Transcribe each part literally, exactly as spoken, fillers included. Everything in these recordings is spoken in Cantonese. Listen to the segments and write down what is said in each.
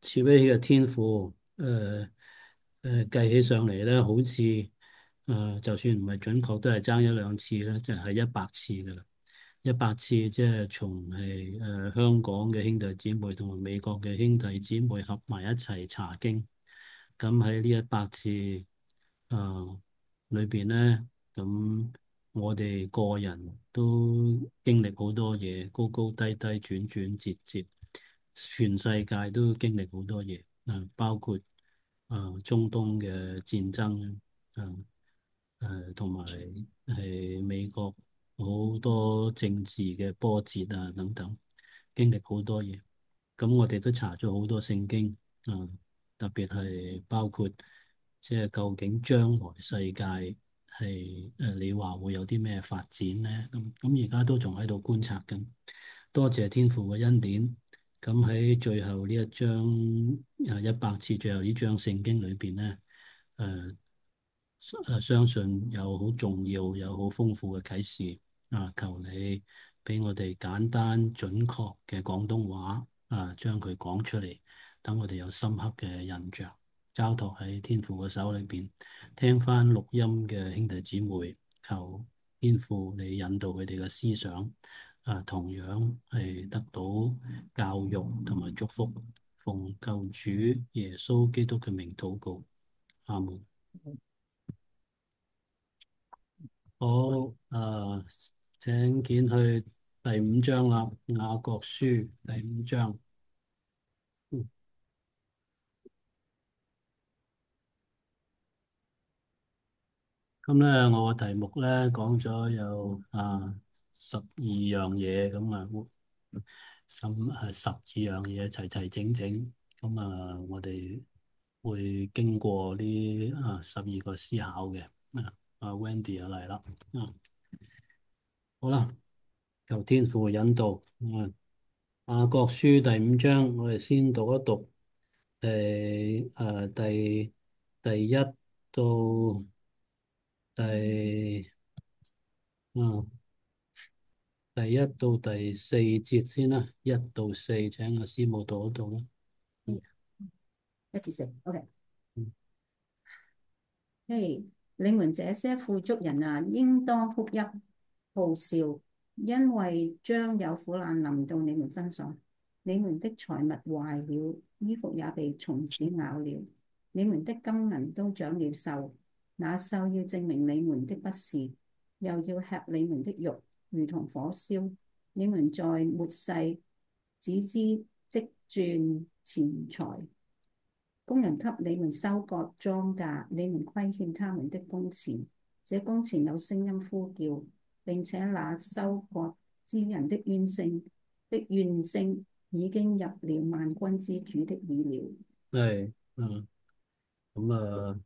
慈悲喜嘅天父，誒誒計起上嚟咧，好似誒、呃、就算唔係準確，都係爭一兩次咧，就係一百次噶啦。一百次即係從係誒、呃、香港嘅兄弟姊妹同埋美國嘅兄弟姊妹合埋一齊查經。咁喺呢一百次啊裏邊咧，咁我哋個人都經歷好多嘢，高高低低，轉轉折折，全世界都經歷好多嘢，啊，包括啊中東嘅戰爭啊，誒同埋係美國好多政治嘅波折啊等等，經歷好多嘢。咁我哋都查咗好多聖經啊，特別係包括即係究竟將來世界係誒你話會有啲咩發展咧？咁咁而家都仲喺度觀察緊。多謝天父嘅恩典。咁喺最後呢一章誒一百次最後呢章聖經裏邊咧，誒誒相信有好重要、有好豐富嘅啟示啊！求你俾我哋簡單準確嘅廣東話啊，將佢講出嚟，等我哋有深刻嘅印象，交託喺天父嘅手裏邊。聽翻錄音嘅兄弟姊妹，求天父你引導佢哋嘅思想啊，同樣係得到教育同埋祝福。奉救主耶穌基督嘅名禱告，阿門。好，誒，請見去第五章啦，雅各書第五章。嗯咁咧，我個題目咧講咗有啊十二樣嘢，咁啊，十誒十二樣嘢齊齊整整，咁啊，我哋會經過呢啊十二個思考嘅。啊，阿 Wendy 又嚟啦。啊，好啦，求天父引導。嗯，雅各書第五章，我哋先讀一讀。誒誒第第一到第嗯第一到第四節先啦，一到四，請阿師母讀一讀啦。嗯一至四，OK。 嗯嘿，你們這些富足人啊，應當哭泣號笑，因為將有苦難臨到你們身上。你們的財物壞了，衣服也被蟲子咬了，你們的金銀都長了銹。那銹要證明你們的不是，又要吃你們的肉，如同火燒。你們在末世只知積賺錢財。工人給你們收割莊稼，你們虧欠他們的工錢。這工錢有聲音呼叫，並且那收割之人的怨聲的怨聲已經入了萬軍之主的耳了。 係，嗯，咁啊，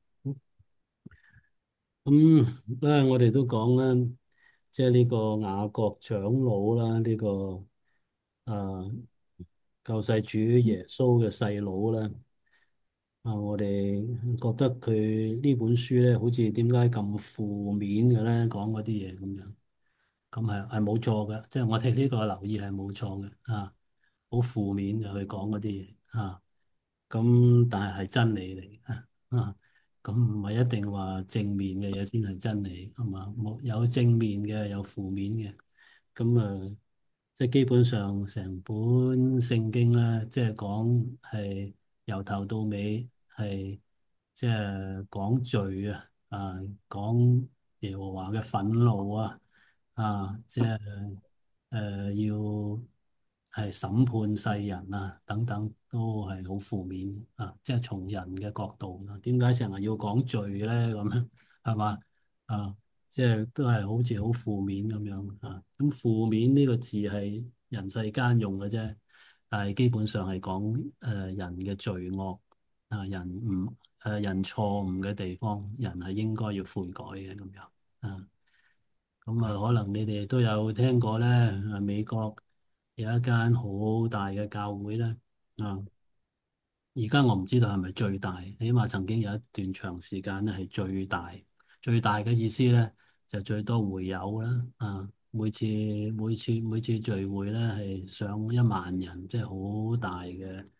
咁咧，我哋都講啦，即係呢個雅各長老啦，呢個啊救世主耶穌嘅細佬啦。啊！我哋覺得佢呢本書咧，好似點解咁負面嘅咧？講嗰啲嘢咁樣，咁係係冇錯嘅，即係我哋呢個留意係冇錯嘅啊，好負面嘅去講嗰啲嘢啊。咁但係係真理嚟嘅啊，咁唔係一定話正面嘅嘢先係真理，係嘛？冇有正面嘅，有負面嘅。咁啊，即係基本上成本聖經咧，即係講係由頭到尾係即係講罪啊，啊講耶和華嘅憤怒啊，啊即係誒、呃、要係審判世人啊，等等都係好負面啊！即係從人嘅角度啊，點解成日要講罪咧？咁樣係嘛？啊！即係都係好似好負面咁樣啊！咁負面呢個字係人世間用嘅啫，但係基本上係講誒人嘅罪惡啊，人唔誒、呃、人錯誤嘅地方，人係應該要悔改嘅咁樣啊。咁啊，可能你哋都有聽過咧，啊美國有一間好大嘅教會咧啊。而家我唔知道係咪最大，起碼曾經有一段長時間咧係最大。最大嘅意思咧就最多會友啦，啊，每次每次每次聚會咧係上一萬人，即係好大嘅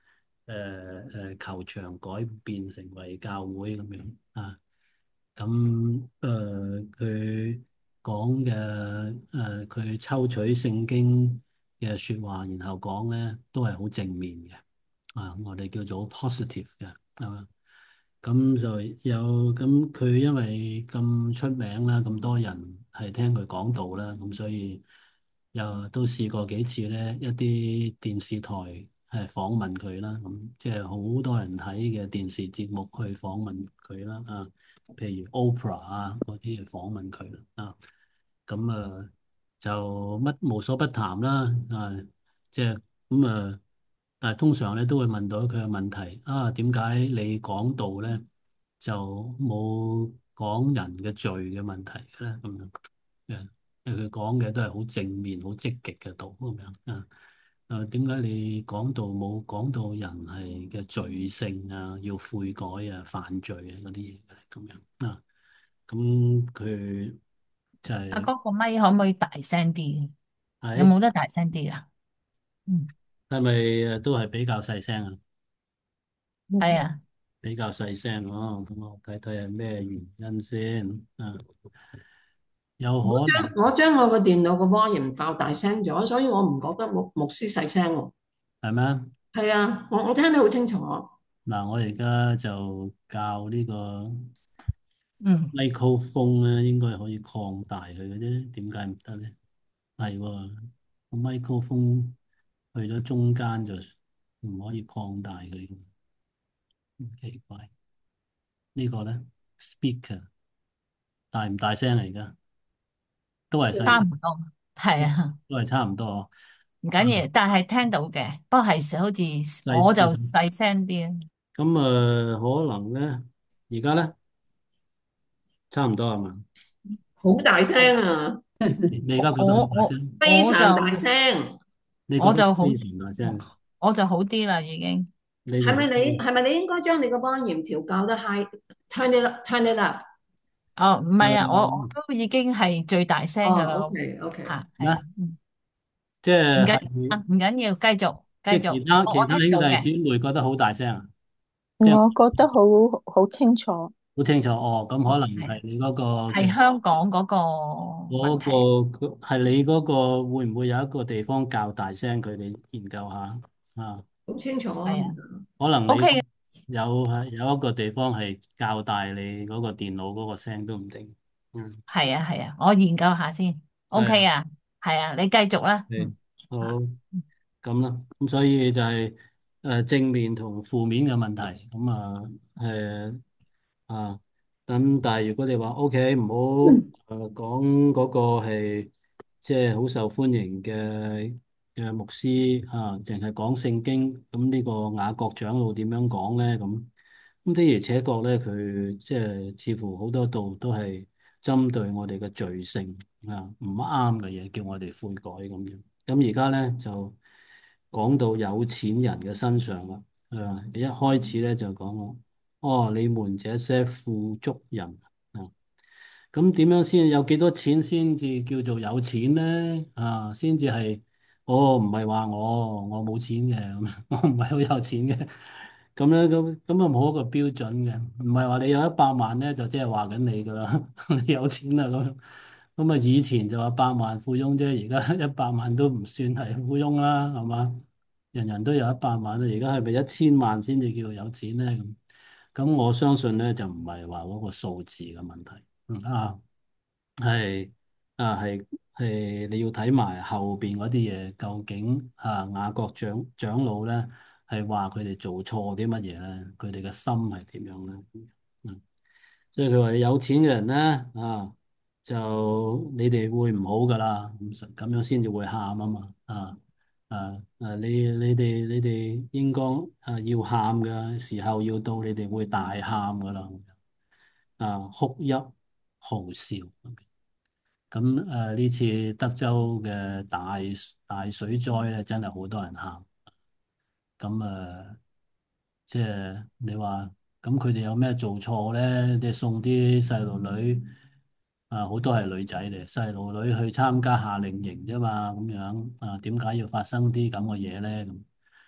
誒誒球場改變成為教會咁樣啊。咁誒佢講嘅誒佢抽取聖經嘅説話，然後講咧都係好正面嘅啊，我哋叫做 positive 嘅係嘛。咁就有咁佢因為咁出名啦，咁多人係聽佢講道啦，咁所以又都試過幾次咧，一啲電視台係訪問佢啦，咁即係好多人睇嘅電視節目去訪問佢啦，啊，譬如 Oprah 啊嗰啲嚟訪問佢啦，啊，咁啊就乜無所不談啦，啊，即係咁啊。但係通常咧都會問到佢嘅問題啊，點解你講道咧就冇講人嘅罪嘅問題咧？咁樣誒，因為佢講嘅都係好正面、好積極嘅道咁樣啊。誒，點解你講道冇講到人係嘅罪性啊，要悔改啊、犯罪啊嗰啲嘢咁樣啊？咁佢就係阿哥個咪可唔可以大聲啲？有喺冇得大聲啲啊？嗯， 係咪誒都係比較細聲啊？ 係啊。 比較細聲咯，咁我睇睇係咩原因先啊？有我可能將我將我個電腦個 volume 校大聲咗，所以我唔覺得牧牧師細聲喎。 係咩？ 係啊，我我聽得好清楚。 嗱，我而家就教呢個嗯， microphone 咧，應該可以擴大佢嘅啫，點解唔得咧？係喎，個 microphone 去咗中間就唔可以擴大佢，奇怪。呢個咧 speaker 大唔大聲嚟㗎？都係細聲， 差唔多。係啊， 都係差唔多。 唔緊要，但係聽到嘅，不過係好似細我就聲細聲啲啊。 咁啊，可能咧，而家咧差唔多係嘛？ 好大聲啊， 你你而家覺得好我我大聲？ 我就非常大聲。 你覺得我就好， 非常大聲？ 我就好啲啦，已經。 你就係咪你係咪你應該將你個 volume 調校得 high，turn it up，turn it up。 哦，唔係啊，我我誒都已經係最大聲噶啦， 哦，OK OK。 吓係咩？ 啊，嗯， 即唔緊要係啊，唔緊要，繼續繼續， 即係其他我我其他兄聽到嘅。 弟姊妹覺得好大聲啊！即係我覺得好好清楚。 好清楚哦。咁可能係啊， 係你嗰個嘅係香港嗰個問嗰題。 個係你嗰個會唔會有一個地方較大聲？佢哋研究下啊。 好清楚啊。 係啊可能你 ，OK 嘅。 有係有一個地方係較大你嗰個電腦嗰個聲都唔定。嗯， 係啊係啊，我研究下先，OK 係。 啊，係啊，你繼續啦。 係嗯， 好啊， 咁啦，咁所以就係誒正面同負面嘅問題，咁啊誒啊咁，但係如果你話 O K 唔好誒講嗰個係即係好受歡迎嘅嘅牧師啊，淨係講聖經，咁呢個雅各長老點樣講咧？咁咁的而且確咧，佢即係似乎好多度都係針對我哋嘅罪性啊，唔啱嘅嘢，叫我哋悔改咁樣。咁而家咧就講到有錢人嘅身上啦，誒，一開始咧就講我，哦，你們這些富足人啊，咁點樣先有幾多錢先至叫做有錢咧？啊，先至係，哦，唔係話我我冇錢嘅，咁樣我唔係好有錢嘅，咁咧咁咁啊冇一個標準嘅，唔係話你有一百萬咧就即係話緊你噶啦，你有錢啦咁。咁啊，以前就話百萬富翁啫，而家一百萬都唔算係富翁啦，係嘛？人人都有一百萬啦，而家係咪一千萬先至叫做有錢咧？咁咁我相信咧就唔係話嗰個數字嘅問題，嗯啊，係啊係係你要睇埋後邊嗰啲嘢，究竟啊雅各長長老咧係話佢哋做錯啲乜嘢咧？佢哋嘅心係點樣咧？嗯。即係佢話有錢嘅人咧，啊，就你哋會唔好噶啦，咁咁樣先至會喊啊嘛，啊啊啊！你你哋你哋應該啊要喊嘅時候要到，你哋會大喊噶啦，啊哭泣嚎笑。咁誒呢次德州嘅大大水災咧，真係好多人喊。咁誒，即係你話，咁佢哋有咩做錯咧？你送啲細路女啊，好多係女仔嚟，細路女去參加夏令營啫嘛，咁樣啊，點解要發生啲咁嘅嘢咧？咁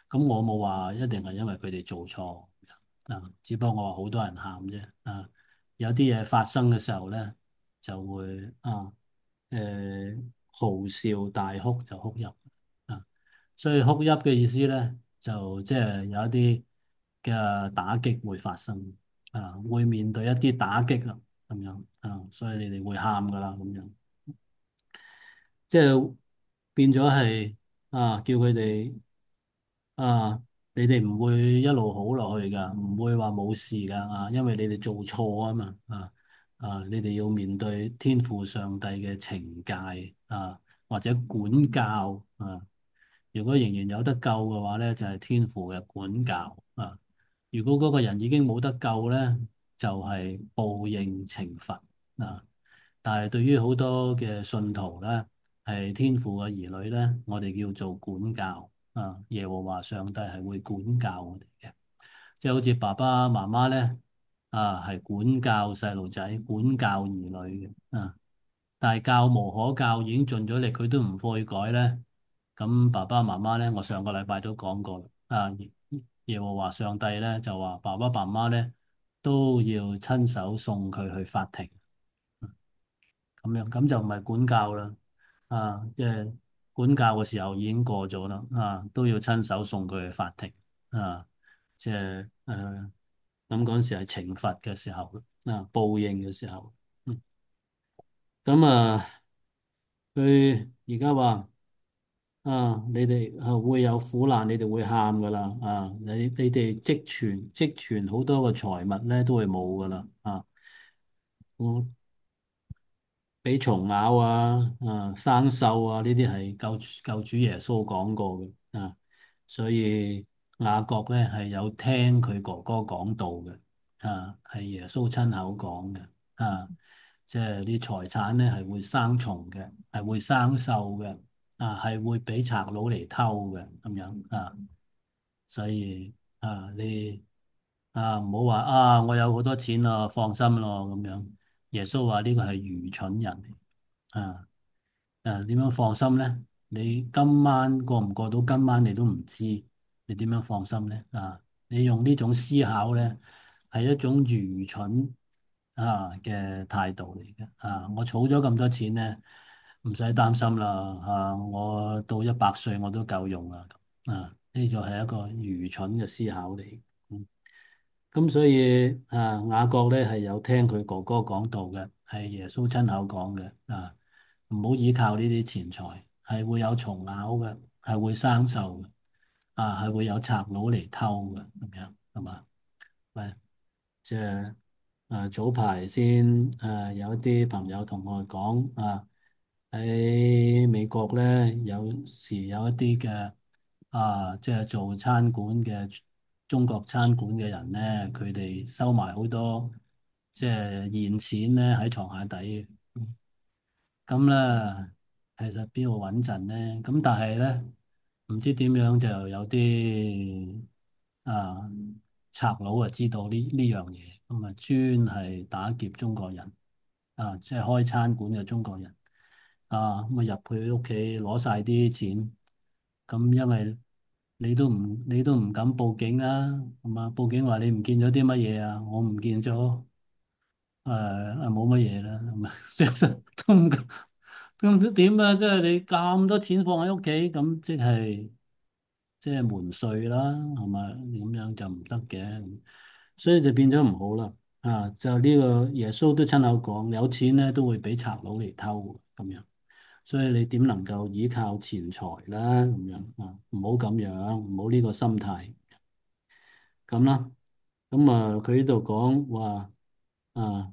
咁我冇話一定係因為佢哋做錯啊，只不過我話好多人喊啫啊。有啲嘢發生嘅時候咧，就會啊誒嚎笑大哭就哭泣啊。所以哭泣嘅意思咧，就即係有一啲嘅打擊會發生啊，會面對一啲打擊啦咁樣啊，所以你哋會喊噶啦咁樣。即係變咗係啊，叫佢哋啊，你哋唔會一路好落去噶，唔會話冇事噶啊，因為你哋做錯啊嘛啊啊，你哋要面對天父上帝嘅懲戒啊，或者管教啊。如果仍然有得救嘅話咧，就係天父嘅管教啊。如果嗰個人已經冇得救咧，就係報應懲罰啊。但係對於好多嘅信徒咧，係天父嘅兒女咧，我哋叫做管教啊。耶和華上帝係會管教我哋嘅，即係好似爸爸媽媽咧啊，係管教細路仔、管教兒女嘅啊。但係教無可教，已經盡咗力，佢都唔悔改咧。咁爸爸媽媽咧，我上個禮拜都講過啦啊。耶耶和華上帝咧就話，爸爸媽媽咧都要親手送佢去法庭。咁樣咁就唔係管教啦，啊，即係管教嘅時候已經過咗啦，啊，都要親手送佢去法庭，啊，即係誒，咁嗰陣時係懲罰嘅時候，啊，報應嘅時候，嗯，咁啊，佢而家話啊，你哋係會有苦難，你哋會喊噶啦，啊，你你哋積存積存好多嘅財物咧，都會冇噶啦，啊，嗯俾蟲咬啊、啊生鏽啊，呢啲係救救主耶穌講過嘅啊，所以雅各咧係有聽佢哥哥講道嘅啊，係耶穌親口講嘅啊，即係啲財產咧係會生蟲嘅，係會生鏽嘅啊，係會俾賊佬嚟偷嘅咁樣啊，所以啊你啊唔好話啊我有好多錢啊，放心咯咁樣。耶穌話呢個係愚蠢人嚟。啊，誒，點樣放心咧？你今晚過唔過到今晚，你都唔知，你點樣放心咧？啊，你用呢種思考咧，係一種愚蠢啊嘅態度嚟嘅。啊，我儲咗咁多錢咧，唔使擔心啦。啊，我到一百歲我都夠用啦。啊，呢就係一個愚蠢嘅思考嚟。嗯咁所以啊，雅各咧係有聽佢哥哥講道嘅，係耶穌親口講嘅啊，唔好依靠呢啲錢財，係會有蟲咬嘅，係會生鏽嘅，啊，係會有賊佬嚟偷嘅，咁樣係嘛？喂，即係啊，早排先啊，有一啲朋友同我講啊，喺美國咧，有時有一啲嘅啊，即係做餐館嘅中國餐館嘅人咧，佢哋收埋好多即係現錢咧喺床下底嘅。咁咧，其實邊度穩陣咧？咁但係咧，唔知點樣就有啲啊賊佬啊知道呢呢樣嘢，咁啊專係打劫中國人啊，即係開餐館嘅中國人啊，咁啊入佢屋企攞晒啲錢，咁因為你都唔你都唔敢報警啦，係嘛？報警話你唔見咗啲乜嘢啊？我唔見咗。誒誒冇乜嘢啦，咁啊，其實都唔咁點啊？即係你咁多錢放喺屋企，咁即係即係瞞稅啦，係咪？咁樣就唔得嘅，所以就變咗唔好啦。啊，就呢個耶穌都親口講，有錢咧都會俾賊佬嚟偷咁樣，所以你點能夠依靠錢財啦？咁樣啊，唔好咁樣，唔好呢個心態咁啦。咁啊，佢呢度講話啊。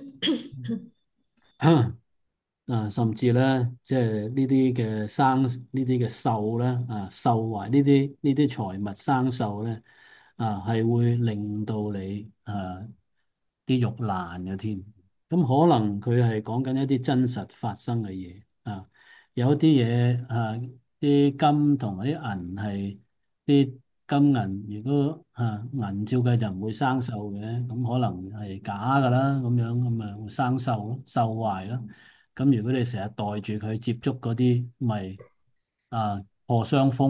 啊，甚至咧，即係呢啲嘅生呢啲嘅鏽咧，啊，鏽壞呢啲呢啲財物生鏽咧，啊，係會令到你啊啲肉爛嘅添。咁可能佢係講緊一啲真實發生嘅嘢啊，有啲嘢啊，啲金同埋啲銀係啲金銀，如果啊銀照計就唔會生鏽嘅，咁可能係假噶啦，咁樣咁啊會生鏽咯，鏽壞咯。咁如果你成日袋住佢接觸嗰啲，咪啊破傷風咯，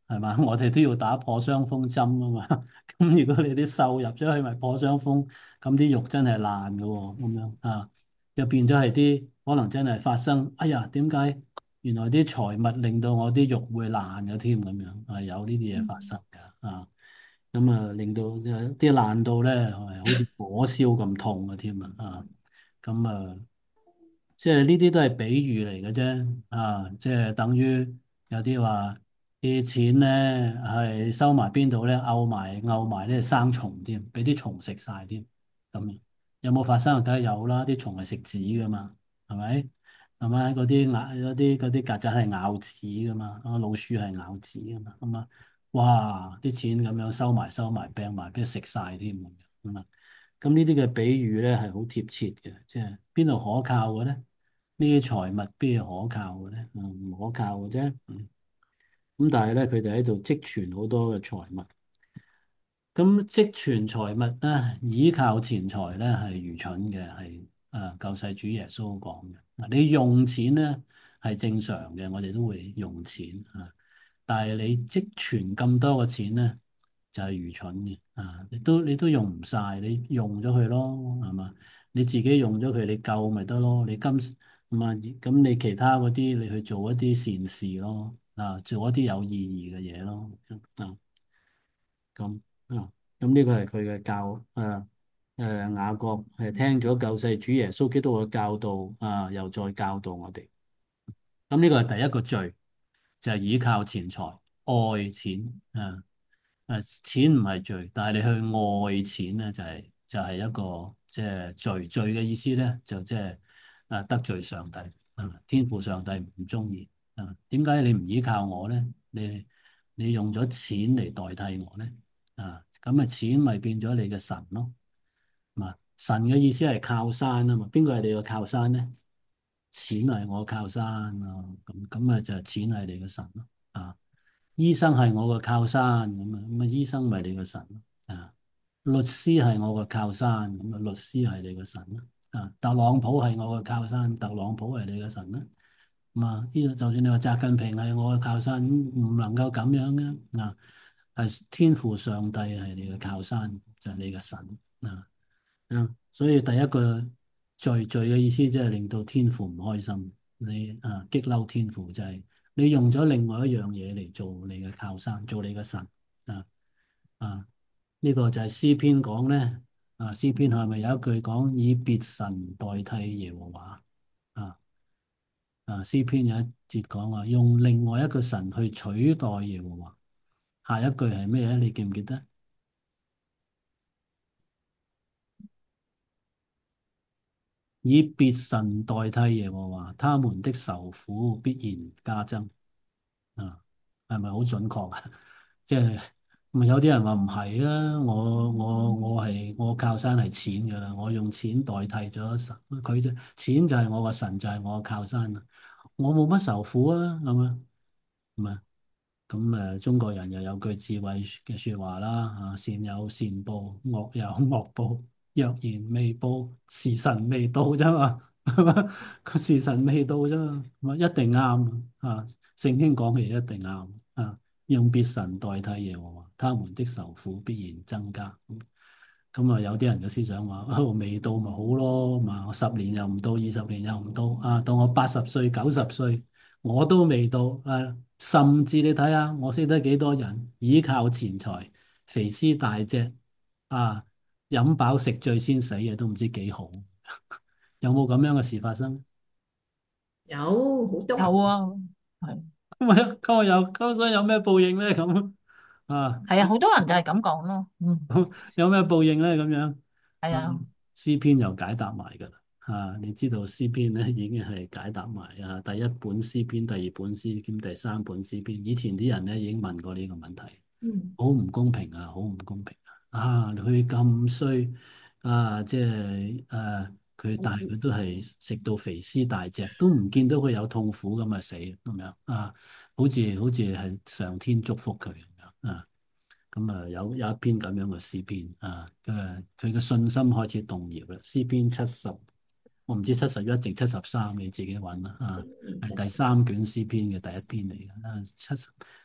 係嘛？我哋都要打破傷風針啊嘛。咁如果你啲瘦入咗去，咪破傷風，咁啲肉真係爛㗎喎，咁樣啊，又變咗係啲可能真係發生。哎呀，點解原來啲財物令到我啲肉會爛嘅添咁樣啊？有呢啲嘢發生嘅啊，咁啊令到啲爛到咧係好似火燒咁痛嘅添啊啊，咁啊〜即係呢啲都係比喻嚟嘅啫，啊，即係等於有啲話啲錢咧係收埋邊度咧，漚埋漚埋咧生蟲添，俾啲蟲食晒添，咁有冇發生？梗係有啦，啲蟲係食紙噶嘛，係咪？係咪？嗰啲咬嗰啲嗰啲曱甴係咬紙噶嘛，啊老鼠係咬紙噶嘛，咁啊，哇！啲錢咁樣收埋收埋病埋，俾佢食晒添咁啊！咁呢啲嘅比喻咧係好貼切嘅，即係邊度可靠嘅咧？呢啲財物邊係可靠嘅咧？嗯，唔可靠嘅啫。嗯，咁但係咧，佢哋喺度積存好多嘅財物。咁積存財物咧，依靠錢財咧係愚蠢嘅，係啊救世主耶穌講嘅。嗱，你用錢咧係正常嘅，我哋都會用錢啊。但係你積存咁多嘅錢咧，就係愚蠢嘅啊！你都你都用唔晒，你用咗佢咯，係嘛？你自己用咗佢，你夠咪得咯？你今咁啊，咁你其他嗰啲，你去做一啲善事咯，啊，做一啲有意義嘅嘢咯，啊，咁啊，咁呢個係佢嘅教，誒誒雅各係聽咗救世主耶穌基督嘅教導，啊，又再教導我哋。咁呢個係第一個罪，就係依靠錢財、愛錢啊。誒，錢唔係罪，但係你去愛錢咧，就係、就係、一個即係罪。罪嘅意思咧，就即係誒得罪上帝，啊，天父上帝唔中意啊。點解你唔依靠我咧？你你用咗錢嚟代替我咧？啊，咁啊錢咪變咗你嘅神咯。嘛，神嘅意思係靠山啊嘛。邊個係你嘅靠山咧？錢係我嘅靠山啊。咁咁啊就係錢係你嘅神咯。啊。醫生係我個靠山咁啊，咁啊醫生咪你個神咯啊！律師係我個靠山，咁啊律師係你個神咯啊！特朗普係我個靠山，特朗普係你個神啦。咁啊，呢個就算你話習近平係我嘅靠山，唔能夠咁樣嘅啊！係天父上帝係你嘅靠山，就係你嘅神啊！啊，所以第一個罪罪嘅意思即係令到天父唔開心，你啊激嬲天父就係你用咗另外一樣嘢嚟做你嘅靠山，做你嘅神啊啊！呢個就係詩篇講咧啊，詩篇係咪有一句講以別神代替耶和華啊？啊，詩篇有一節講話用另外一個神去取代耶和華，下一句係咩咧？你記唔記得？以別神代替耶和華，他們的愁苦必然加增。啊，係咪好準確啊？即係咪有啲人話唔係啦？我我我係我靠山係錢噶啦，我用錢代替咗神，佢就錢就係我個神，就係我嘅靠山啦。我冇乜愁苦啊，係咪？唔係。咁誒，中國人又有句智慧嘅説話啦，啊，善有善報，惡有惡報。若然未報，時辰未到啫嘛，係嘛？個時辰未到啫嘛，咁啊一定啱啊！聖經講嘅嘢一定啱啊！用別神代替耶和華，他們的愁苦必然增加。咁啊，有啲人嘅思想話：哦，未到咪好咯，嘛，我十年又唔到，二十年又唔到，啊，到我八十歲、九十歲，我都未到，啊，甚至你睇下，我識得幾多人依靠錢財，肥屍大隻，啊，飲飽食醉先死嘅，都唔知幾好。有冇咁樣嘅事發生？ 有好多有啊，係咁啊，咁啊有，咁所以有咩報應咧？咁啊， 係啊，好多人就係咁講咯。嗯， 有咩報應咧？咁樣啊， 係啊， 詩篇又解答埋噶啦。啊，你知道詩篇咧已經係解答埋啊，第一本詩篇、第二本詩篇、第三本詩篇。以前啲人咧已經問過呢個問題， 嗯， 好唔公平啊，好唔公平啊！啊，佢咁衰啊，即係誒，佢但係佢都係食到肥屍大隻，都唔見到佢有痛苦咁啊死咁樣啊，好似好似係上天祝福佢咁樣啊。咁啊，有有一篇咁樣嘅詩篇啊，佢佢嘅信心開始動搖啦。詩篇七十，我唔知七十一定七十三，你自己揾啦啊，係第三卷詩篇嘅第一篇嚟嘅啊，七十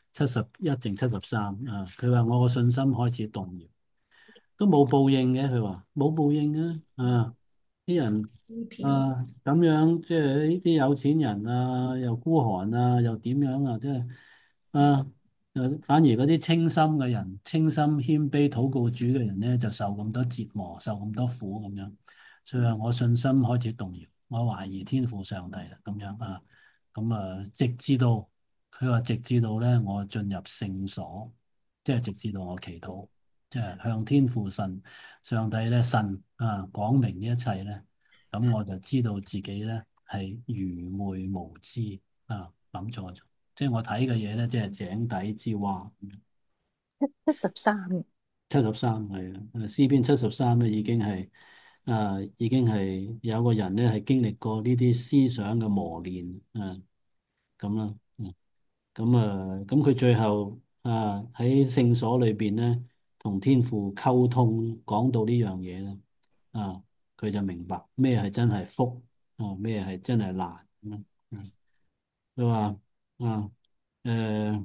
七十一定七十三啊。佢話我個信心開始動搖，都冇報應嘅。佢話冇報應啊，啊啲人呢篇啊咁樣，即係呢啲有錢人啊，又孤寒啊，又點樣啊，即係啊，誒反而嗰啲清心嘅人、清心謙卑禱告主嘅人咧，就受咁多折磨，受咁多苦咁樣。所以話我信心開始動搖，我懷疑天父上帝啦，咁樣啊，咁啊，直至到佢話直至到咧，我進入聖所，即係直至到我祈禱，即係向天父神上帝咧神啊講明呢一切咧，咁我就知道自己咧係愚昧無知啊，諗錯咗，即係我睇嘅嘢咧，即係井底之蛙。 七七十三。 七十三係啊，誒詩篇七十三咧已經係啊，已經係有個人咧係經歷過呢啲思想嘅磨練啊，咁啦，嗯，咁啊，咁佢最後啊喺聖所裏邊咧，同天父溝通，講到呢樣嘢咧，啊，佢就明白咩係真係福啊，咩係真係難咁樣，嗯，佢話啊，誒，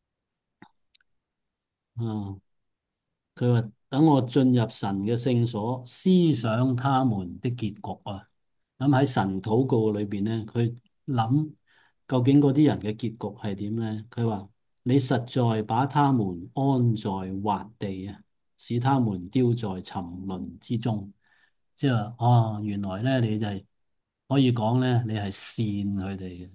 啊。佢話等我進入神嘅聖所，思想他們的結局啊。咁喺神禱告裏邊咧，佢諗究竟嗰啲人嘅結局係點咧？佢話你實在把他們安在滑地啊，使他們丟在沉淪之中。即係話哦，原來咧你就係可以講咧，你係善佢哋嘅，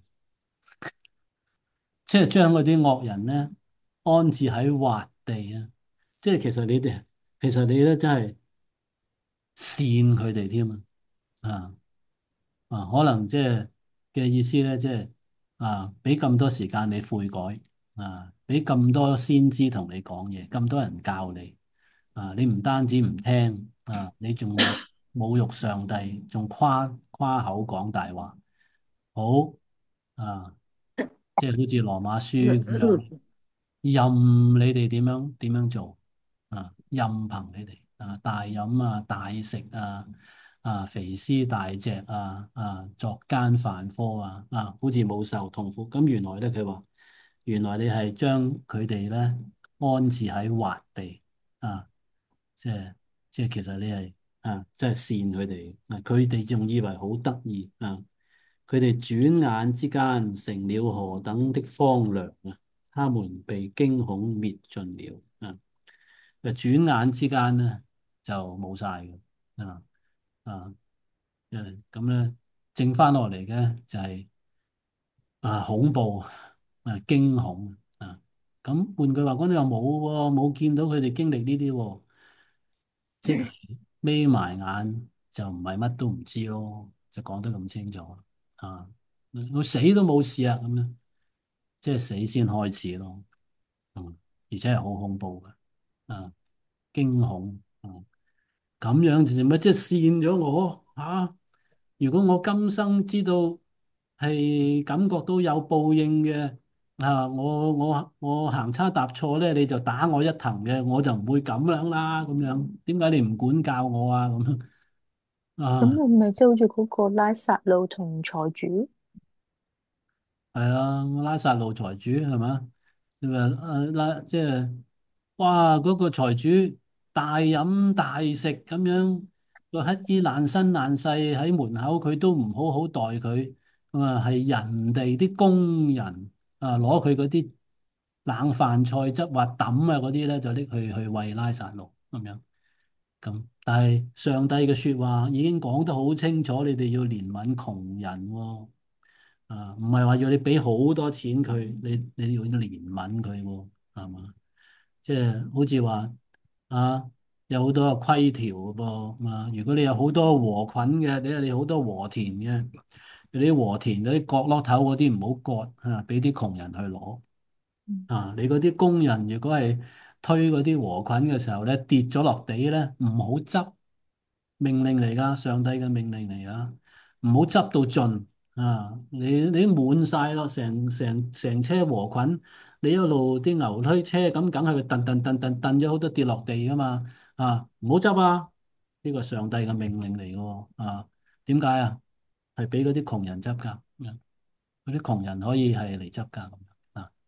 即係將嗰啲惡人咧安置喺滑地啊。即係其實你哋，其實你咧真係善佢哋添啊！啊啊，可能即係嘅意思咧，即係啊，俾咁多時間你悔改啊，俾咁多先知同你講嘢，咁多人教你啊，你唔單止唔聽啊，你仲有侮辱上帝，仲誇誇口講大話，好啊，即係好似羅馬書咁樣。任你哋點樣點樣做啊，任憑你哋啊，大飲啊，大食啊，啊，肥屍大隻啊，啊，作奸犯科啊，啊，好似冇受痛苦。咁原來咧，佢話原來你係將佢哋咧安置喺滑地啊，即係即係其實你係啊，即係善佢哋啊，佢哋仲以為好得意啊。佢哋轉眼之間成了何等的荒涼啊！他們被驚恐滅盡了啊！誒，轉眼之間咧就冇晒嘅啊啊！誒咁咧，剩翻落嚟嘅就係啊恐怖啊驚恐啊！咁換句話講，你又冇喎，冇見到佢哋經歷呢啲喎，即係眯埋眼就唔係乜都唔知咯，就講得咁清楚啊！我死都冇事啊，咁樣即係死先開始咯，嗯，而且係好恐怖嘅，啊，驚恐，嗯，咁樣就乜即係扇咗我啊？如果我今生知道係感覺到有報應嘅，啊，我我我行差踏錯咧，你就打我一藤嘅，我就唔會咁樣啦，咁樣，點解你唔管教我啊？咁樣咁啊？ 你咪即係好似嗰個拉撒路同財主。 係啊，拉撒路財主係嘛？你話誒拉即係哇嗰個財主大飲大食咁樣，個乞衣爛身爛世喺門口，佢都唔好好待佢，咁啊係人哋啲工人啊攞佢嗰啲冷飯菜汁或抌啊嗰啲咧，就拎去去餵拉撒路咁樣。咁但係上帝嘅說話已經講得好清楚，你哋要憐憫窮人喎。啊，唔係話要你俾好多錢佢，你你要憐憫佢喎，係嘛？即係好似話啊，有好多個規條嘅噃，啊，如果你有好多禾捆嘅，你你好多禾田嘅，你啲禾田嗰啲角落頭嗰啲唔好割啊，俾啲窮人去攞啊。你嗰啲工人如果係推嗰啲禾捆嘅時候咧，跌咗落地咧，唔好執。命令嚟噶，上帝嘅命令嚟噶，唔好執到盡啊！你你滿晒咯，成成成車禾捆，你一路啲牛推車咁，梗係會蹬蹬蹬蹬蹬咗好多跌落地噶嘛啊！唔好執啊！呢個上帝嘅命令嚟嘅喎啊！點解啊？係俾嗰啲窮人執噶，嗰啲窮人可以係嚟執噶啊！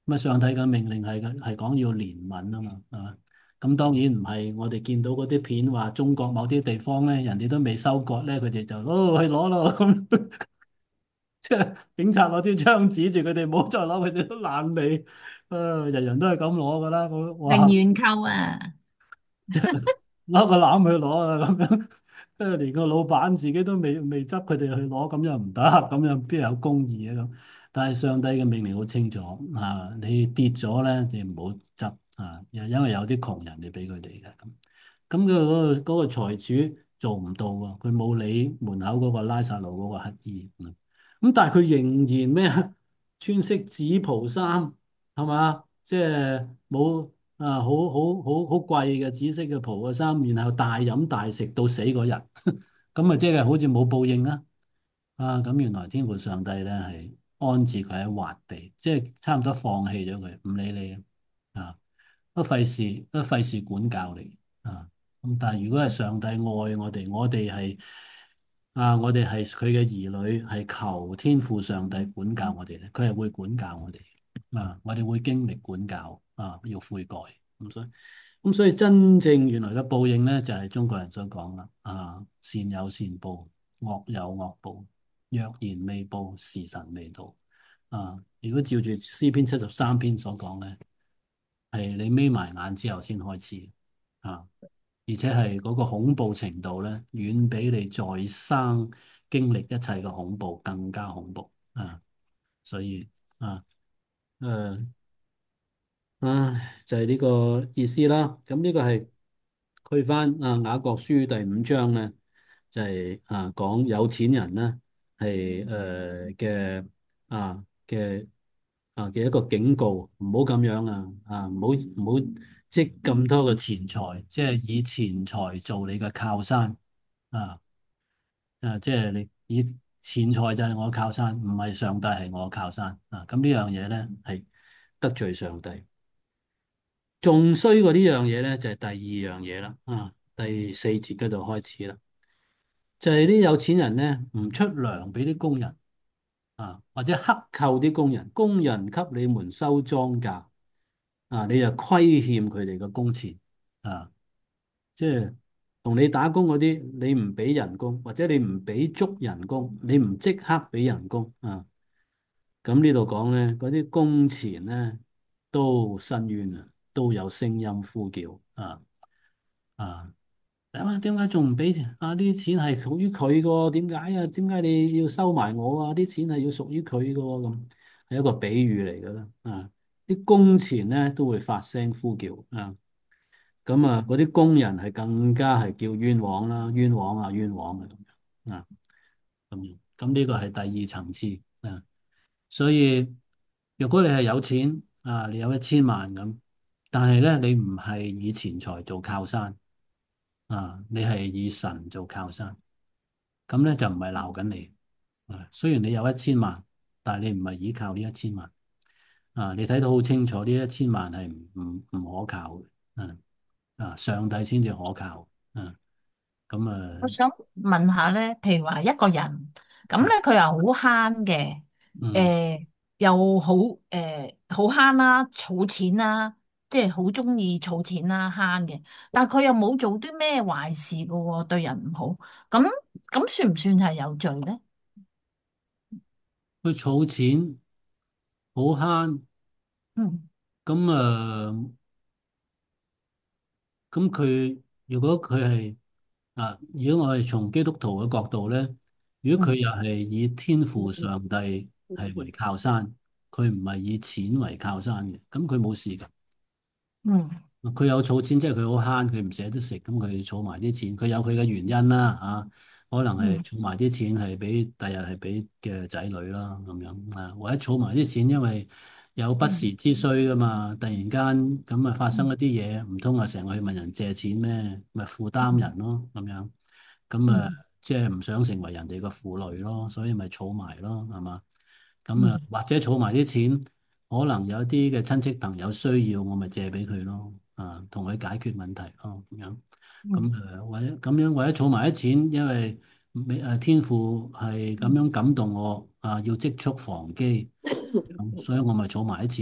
咁啊，上帝嘅命令係嘅係講要憐憫啊嘛，係嘛？咁當然唔係我哋見到嗰啲片話中國某啲地方咧，人哋都未收割咧，佢哋就哦去攞咯咁，即係警察攞支槍指住佢哋，唔好再攞，佢哋都爛尾。啊，人人都係咁攞噶啦，我哇！ 零元購啊， 攞個籃去攞啊咁樣，跟住連個老闆自己都未未執佢哋去攞，咁又唔得，咁樣邊有公義啊咁？但係上帝嘅命令好清楚啊，你跌咗咧，你唔好執啊，因因為有啲窮人你俾佢哋嘅咁。咁佢嗰個嗰個財主做唔到喎，佢冇理門口嗰個拉撒路嗰個乞兒，嗯咁但係佢仍然咩啊？穿色紫袍衫係嘛？即係冇啊，好好好好貴嘅紫色嘅袍嘅衫，然後大飲大食到死嗰日，咁啊即係好似冇報應啦。啊，咁原來天父上帝咧係安置佢喺滑地，即係差唔多放棄咗佢，唔理你啊，都費事都費事管教你啊。咁但係如果係上帝愛我哋，我哋係啊，我哋係佢嘅兒女，係求天父上帝管教我哋咧，佢係會管教我哋啊，我哋會經歷管教啊，要悔改。咁所以咁所以真正原來嘅報應咧，就係中國人所講啦，啊，善有善報，惡有惡報。若然未報，時辰未到。啊！如果照住詩篇七十三篇所講咧，係你眯埋眼之後先開始啊，而且係嗰個恐怖程度咧，遠比你在生經歷一切嘅恐怖更加恐怖啊！所以啊，誒、唉，就係呢個意思啦。咁呢個係去翻啊雅各書第五章咧，就係啊講有錢人咧係誒嘅啊嘅啊嘅一個警告，唔好咁樣啊啊唔好唔好積咁多嘅錢財，即係以錢財做你嘅靠山啊啊！即係你以錢財就係我靠山，唔係上帝係我靠山啊！咁呢樣嘢咧係得罪上帝。仲衰過呢樣嘢咧，就係第二樣嘢啦。啊，第四節嗰度開始啦，就係啲有錢人咧唔出糧俾啲工人啊，或者克扣啲工人，工人給你們收莊稼啊，你就虧欠佢哋嘅工錢啊，即係同你打工嗰啲，你唔俾人工，或者你唔俾足人工，你唔即刻俾人工啊，咁呢度講咧，嗰啲工錢咧都申冤啊，都有聲音呼叫啊啊！啊，點解仲唔俾錢？啊，啲錢係屬於佢嘅喎，點解啊？點解你要收埋我啊？啲錢係要屬於佢嘅喎，咁係一個比喻嚟嘅啦。啊，啲工錢咧都會發聲呼叫啊，咁啊，嗰啲工人係更加係叫冤枉啦，冤枉啊，冤枉啊咁樣啊，咁樣咁呢個係第二層次啊。所以，如果你係有錢啊，你有一千萬咁，但係咧你唔係以錢財做靠山啊，你係以神做靠山，咁咧就唔係鬧緊你啊。雖然你有一千萬，但係你唔係依靠呢一千萬啊，你睇到好清楚呢一千萬係唔唔唔可靠嘅，啊啊，上帝先至可靠啊。咁啊， 我想問下咧，譬如話一個人咁咧，佢又好慳嘅， 嗯， 誒、又好誒好慳啦，儲錢啦，即係好中意儲錢啦，慳嘅，但係佢又冇做啲咩壞事嘅喎，對人唔好，咁咁算唔算係有罪咧？ 佢儲錢好慳， 嗯咁啊。咁佢如果佢係啊，如果我係從基督徒嘅角度咧，如果佢又嗯係以天父上帝係為靠山，佢唔係以錢為靠山嘅，咁佢冇事㗎。 嗯佢有儲錢，即係佢好慳，佢唔捨得食，咁佢儲埋啲錢，佢有佢嘅原因啦，啊，可能係嗯儲埋啲錢係俾第日係俾嘅仔女啦，咁樣啊，或者儲埋啲錢，因為有不時之需噶嘛，突然間咁啊發生一啲嘢，唔通啊成日去問人借錢咩？咪負擔人咯，咁樣，咁啊嗯即係唔想成為人哋嘅負累咯，所以咪儲埋咯，係嘛？咁啊， 嗯或者儲埋啲錢，可能有一啲嘅親戚朋友需要，我咪借俾佢咯，啊，同佢解決問題咯，咁樣，咁嗯誒，或者咁樣，或者儲埋啲錢，因為美誒天父係咁樣感動我，啊，要積蓄防饑，咁所以我咪儲埋啲錢咯，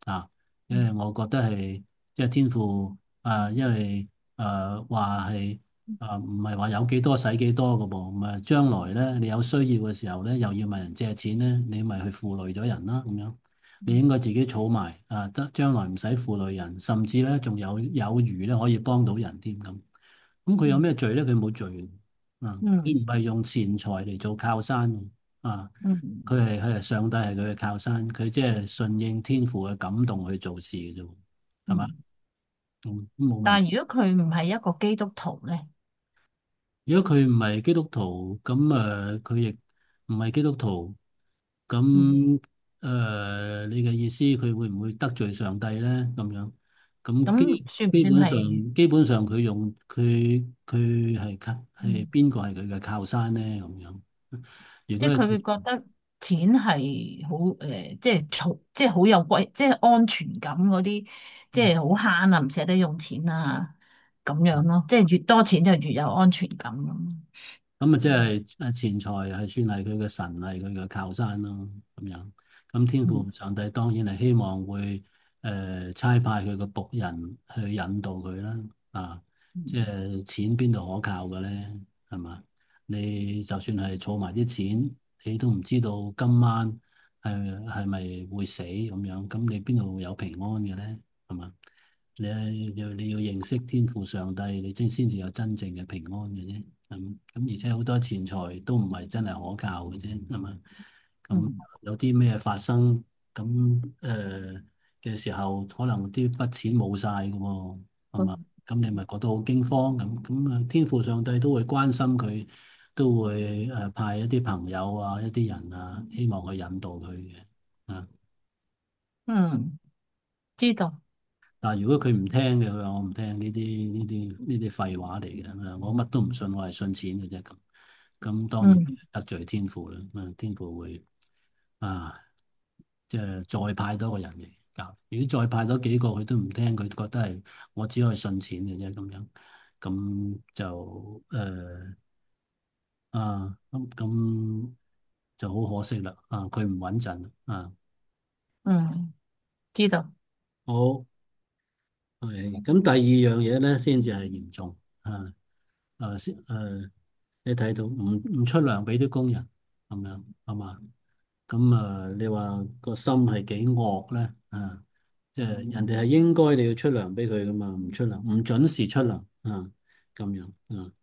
啊，因為我覺得係即係天父啊，因為誒話係啊，唔係話有幾多使幾多嘅噃，唔係將來咧你有需要嘅時候咧，又要問人借錢咧，你咪去負累咗人啦咁樣。你應該自己儲埋啊，得將來唔使負累人，甚至咧仲有有餘咧可以幫到人添咁。咁佢有咩罪咧？佢冇罪啊！佢嗯唔係用錢財嚟做靠山啊！ 嗯佢係佢係上帝係佢嘅靠山，佢即係順應天父嘅感動去做事嘅啫，係嘛？ 嗯。 嗯，冇問題。 但係如果佢唔係一個基督徒咧， 如果佢唔係基督徒，咁誒佢亦唔係基督徒，咁嗯， 誒、呃你嘅意思佢會唔會得罪上帝咧？咁樣咁基咁算唔基本算係？ 上基本上佢用佢佢係靠係嗯邊個係佢嘅靠山咧？咁樣如果係即係佢會覺得錢係好誒，即係儲，即係好有歸，即係安全感嗰啲，即係好慳啊，唔捨得用錢啊，咁樣咯。即係越多錢就越有安全感咁。 咁啊，即係誒錢財係算係佢嘅神，係佢嘅靠山咯，咁樣。咁天父嗯上帝當然係希望會誒、呃、差派佢嘅僕人去引導佢啦。啊，即嗯係錢邊度可靠嘅咧？係嘛？你就算係儲埋啲錢，你都唔知道今晚係係咪會死咁樣，咁你邊度會有平安嘅咧？係嘛？你要你要認識天父上帝，你先先至有真正嘅平安嘅啫。咁咁而且好多錢財都唔係真係可靠嘅啫，係嘛？咁嗯有啲咩發生咁誒嘅時候，可能啲筆錢冇晒嘅喎，係嘛？ 嗯咁你咪覺得好驚慌咁咁啊？天父上帝都會關心佢，都會誒派一啲朋友啊、一啲人啊，希望去引導佢嘅啊。 嗯，知道。 但係如果佢唔聽嘅，佢話我唔聽呢啲呢啲呢啲廢話嚟嘅，我乜都唔信，我係信錢嘅啫咁。咁當然嗯得罪天父啦，咁天父會啊，即係再派多個人嚟教。如果再派多幾個，佢都唔聽，佢覺得係我只可以信錢嘅啫咁樣，咁就誒啊咁咁就好可惜啦啊！佢唔穩陣啊。 嗯，知道。 好，係咁第二樣嘢咧，先至係嚴重啊。誒先誒，你睇到唔唔出糧俾啲工人咁樣係嘛？咁啊，你話個心係幾惡咧？啊，即係人哋係應該你要出糧俾佢噶嘛，唔出糧，唔準時出糧啊，咁樣啊，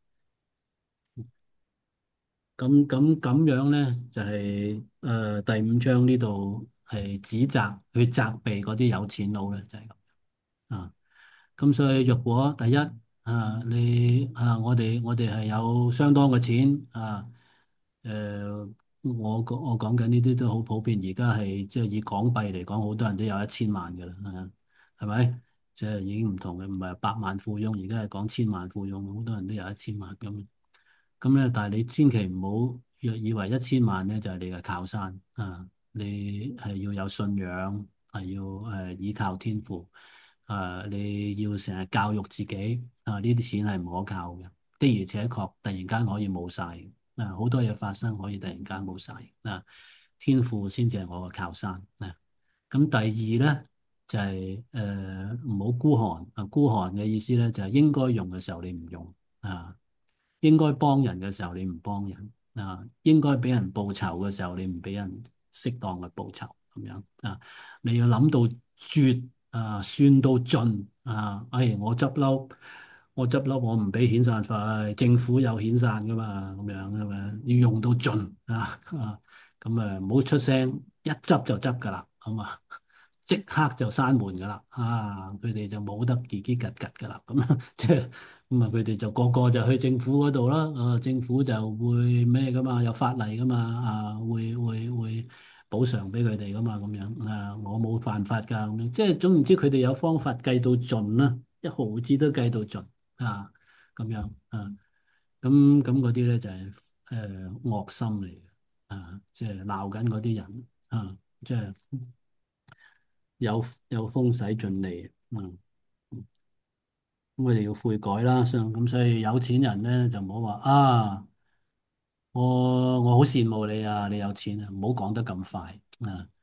咁咁咁樣咧就係、誒、第五章呢度係指責去責備嗰啲有錢佬咧，就係、咁啊。咁所以若果第一啊，你啊，我哋我哋係有相當嘅錢啊，誒、我講我講緊呢啲都好普遍，而家係即係以港幣嚟講，好多人都有一千萬㗎啦，啊係咪？即係已經唔同嘅，唔係百萬富翁，而家係講千萬富翁，好多人都有一千萬咁。咁咧，但係你千祈唔好若以為一千萬咧就係你嘅靠山啊！你係要有信仰，係要誒依靠天父啊！你要成日教育自己啊！呢啲錢係唔可靠嘅，的而且確突然間可以冇晒啊！好多嘢發生可以突然間冇晒啊！天父先至係我嘅靠山啊！咁第二咧就係誒唔好孤寒啊！孤寒嘅意思咧就係應該用嘅時候你唔用啊！應該幫人嘅時候你唔幫人啊，應該俾人報酬嘅時候你唔俾人適當嘅報酬咁樣啊，你要諗到絕啊，算到盡啊，哎，我執笠，我執笠，我唔俾遣散費，政府有遣散噶嘛，咁樣係咪？要用到盡啊啊，咁啊唔好出聲，一執就執噶啦，好嘛？即刻就閂門噶啦，啊！佢哋就冇得嘰嘰格格噶啦，咁即係咁啊！佢哋就個個就去政府嗰度啦，啊！政府就會咩噶嘛，有法例噶嘛，啊！會會會補償俾佢哋噶嘛，咁樣啊！我冇犯法㗎，咁樣即係總言之，佢哋有方法計到盡啦，一毫子都計到盡啊！咁樣啊，咁咁嗰啲咧就係誒惡心嚟嘅啊！即係鬧緊嗰啲人啊，即係。有有風使盡嚟，嗯，咁佢哋要悔改啦，所以咁所以有錢人咧就唔好話啊，我我好羨慕你啊，你有錢啊，唔好講得咁快啊，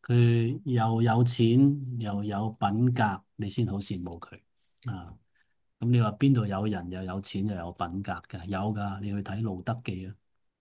佢又有錢又有品格，你先好羨慕佢啊。咁你話邊度有人又有錢又有品格嘅？有㗎，你去睇《路德記》啊，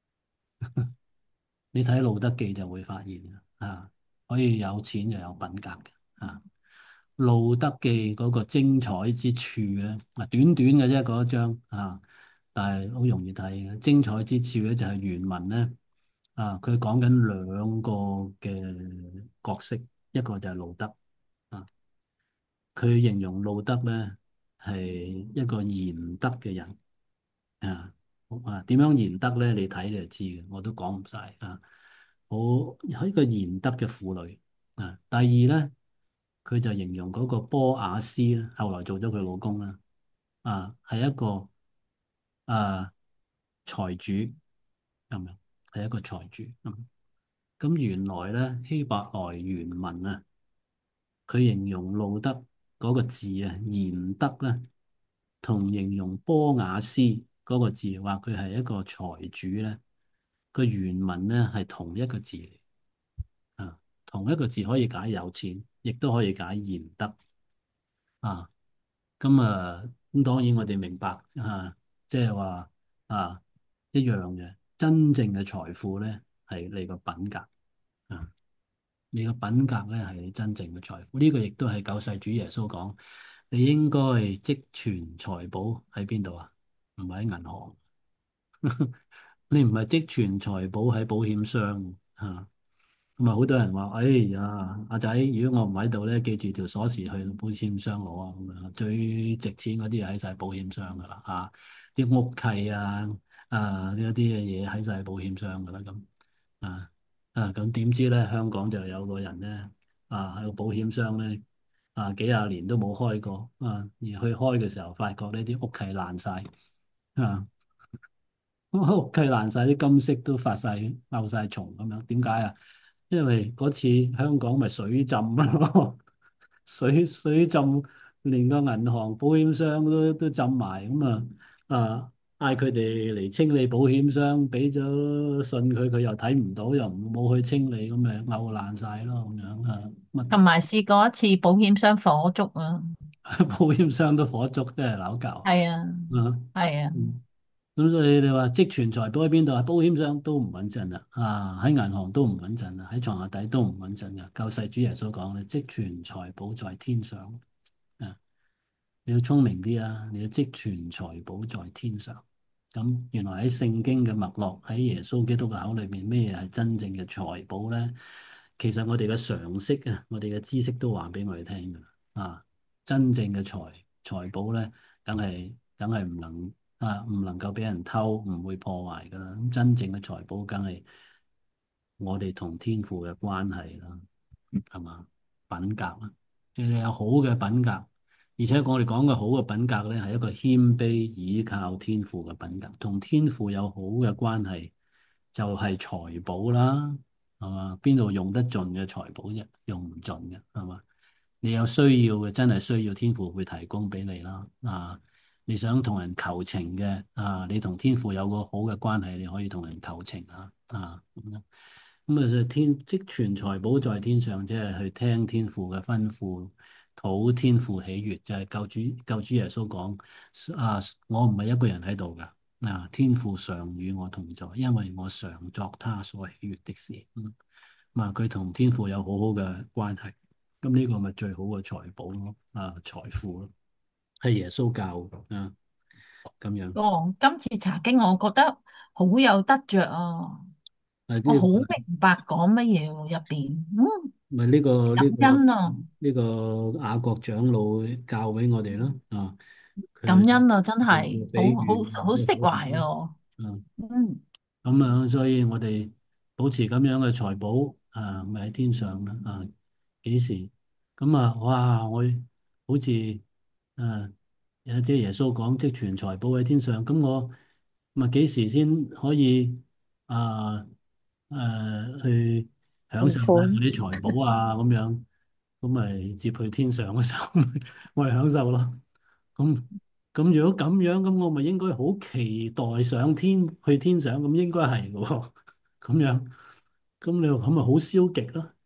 你睇《路德記》就會發現啊，可以有錢又有品格嘅啊。路德記嗰個精彩之處咧，啊短短嘅啫嗰一章啊，但係好容易睇嘅。精彩之處咧就係原文咧啊，佢講緊兩個嘅角色，一個就係路德啊，佢形容路德咧係一個賢德嘅人啊。啊點樣賢德咧？你睇你就知嘅，我都講唔晒啊。好，係一個賢德嘅婦女啊。第二咧。佢就形容嗰個波雅斯咧，後來做咗佢老公啦，啊，係一個啊財主咁樣，係一個財主咁。咁原來咧希伯來原文啊，佢形容路德嗰個字啊，賢德咧，同形容波雅斯嗰個字，話佢係一個財主咧，個原文咧係同一個字嚟啊，同一個字可以解有錢，亦都可以解賢德啊。咁啊，咁當然我哋明白啊，即係話啊一樣嘅，真正嘅財富咧係你個品格啊，你個品格咧係你真正嘅財富。呢個亦都係救世主耶穌講，你應該積存財寶喺邊度啊？唔係喺銀行，你唔係積存財寶喺保險箱啊。咁啊，好多人話，哎呀，阿仔，如果我唔喺度咧，記住條鎖匙去保險箱攞啊！咁樣最值錢嗰啲喺晒保險箱噶啦，嚇啲屋契啊，啊呢一啲嘅嘢喺晒保險箱噶啦，咁啊啊咁點知咧，香港就有個人咧啊喺個保險箱咧啊幾廿年都冇開過啊，而去開嘅時候，發覺呢啲屋契爛晒啊！屋契爛晒，啲金色都發晒漚晒蟲咁樣，點解啊？因為嗰次香港咪水浸咯，水水浸，連個銀行保險箱都都浸埋，咁啊啊嗌佢哋嚟清理保險箱，俾咗信佢，佢又睇唔到，又冇去清理，咁咪漚爛晒咯，咁樣啊乜同埋試過一次保險箱火燭啊， 保險箱都火燭，真係鬧交係啊， 啊！ 係啊， 嗯咁所以你話積存財寶喺邊度啊？保險箱都唔穩陣啦，啊喺銀行都唔穩陣啦，喺床下底都唔穩陣噶。救世主耶穌講咧，積存財寶在天上。啊，你要聰明啲啊！你要積存財寶在天上。咁原來喺聖經嘅脈絡，喺耶穌基督嘅口裏面，咩係真正嘅財寶咧？其實我哋嘅常識啊，我哋嘅知識都話俾我哋聽噶啦。啊，真正嘅財財寶咧，梗係梗係唔能啊，唔能夠俾人偷，唔會破壞噶啦。咁真正嘅財寶，梗係我哋同天父嘅關係啦，係嘛？品格啊，即係你有好嘅品格。而且我哋講嘅好嘅品格咧，係一個謙卑倚靠天父嘅品格，同天父有好嘅關係，就係財寶啦，係嘛？邊度用得盡嘅財寶啫？用唔盡嘅，係嘛？你有需要嘅，真係需要天父會提供俾你啦。啊，你想同人求情嘅，啊，你同天父有個好嘅關係，你可以同人求情啊，啊咁樣。咁啊，就天積存財寶在天上，即係去聽天父嘅吩咐，討天父喜悅，就係救主救主耶穌講啊，我唔係一個人喺度噶，啊，天父常與我同在，因為我常作他所喜悅的事。嗯，啊，佢同天父有好好嘅關係，咁呢個咪最好嘅財寶咯，啊，財富咯，係耶穌教嘅啊，咁樣。 哦，今次查經我覺得好有得着啊， 誒我好呢明白講乜嘢喎入邊，嗯， 咪呢個感呢個恩啊， 呢個雅各長老教俾我哋咯，啊，佢感恩啊，真用個係好比喻， 好好釋懷啊， 嗯， 嗯， 咁樣，所以我哋保持咁樣嘅財寶啊，咪喺天上啦，啊，幾時？咁啊，哇！我好似誒有即係耶穌講積存財寶喺天上，咁我咪幾時先可以啊誒去享受晒我存款啲財寶啊？咁樣咁咪接去天上嘅時候，我咪享受咯。咁咁如果咁樣，咁我咪應該好期待上天去天上，咁應該係嘅喎。咁樣，咁你話咁咪好消極咯？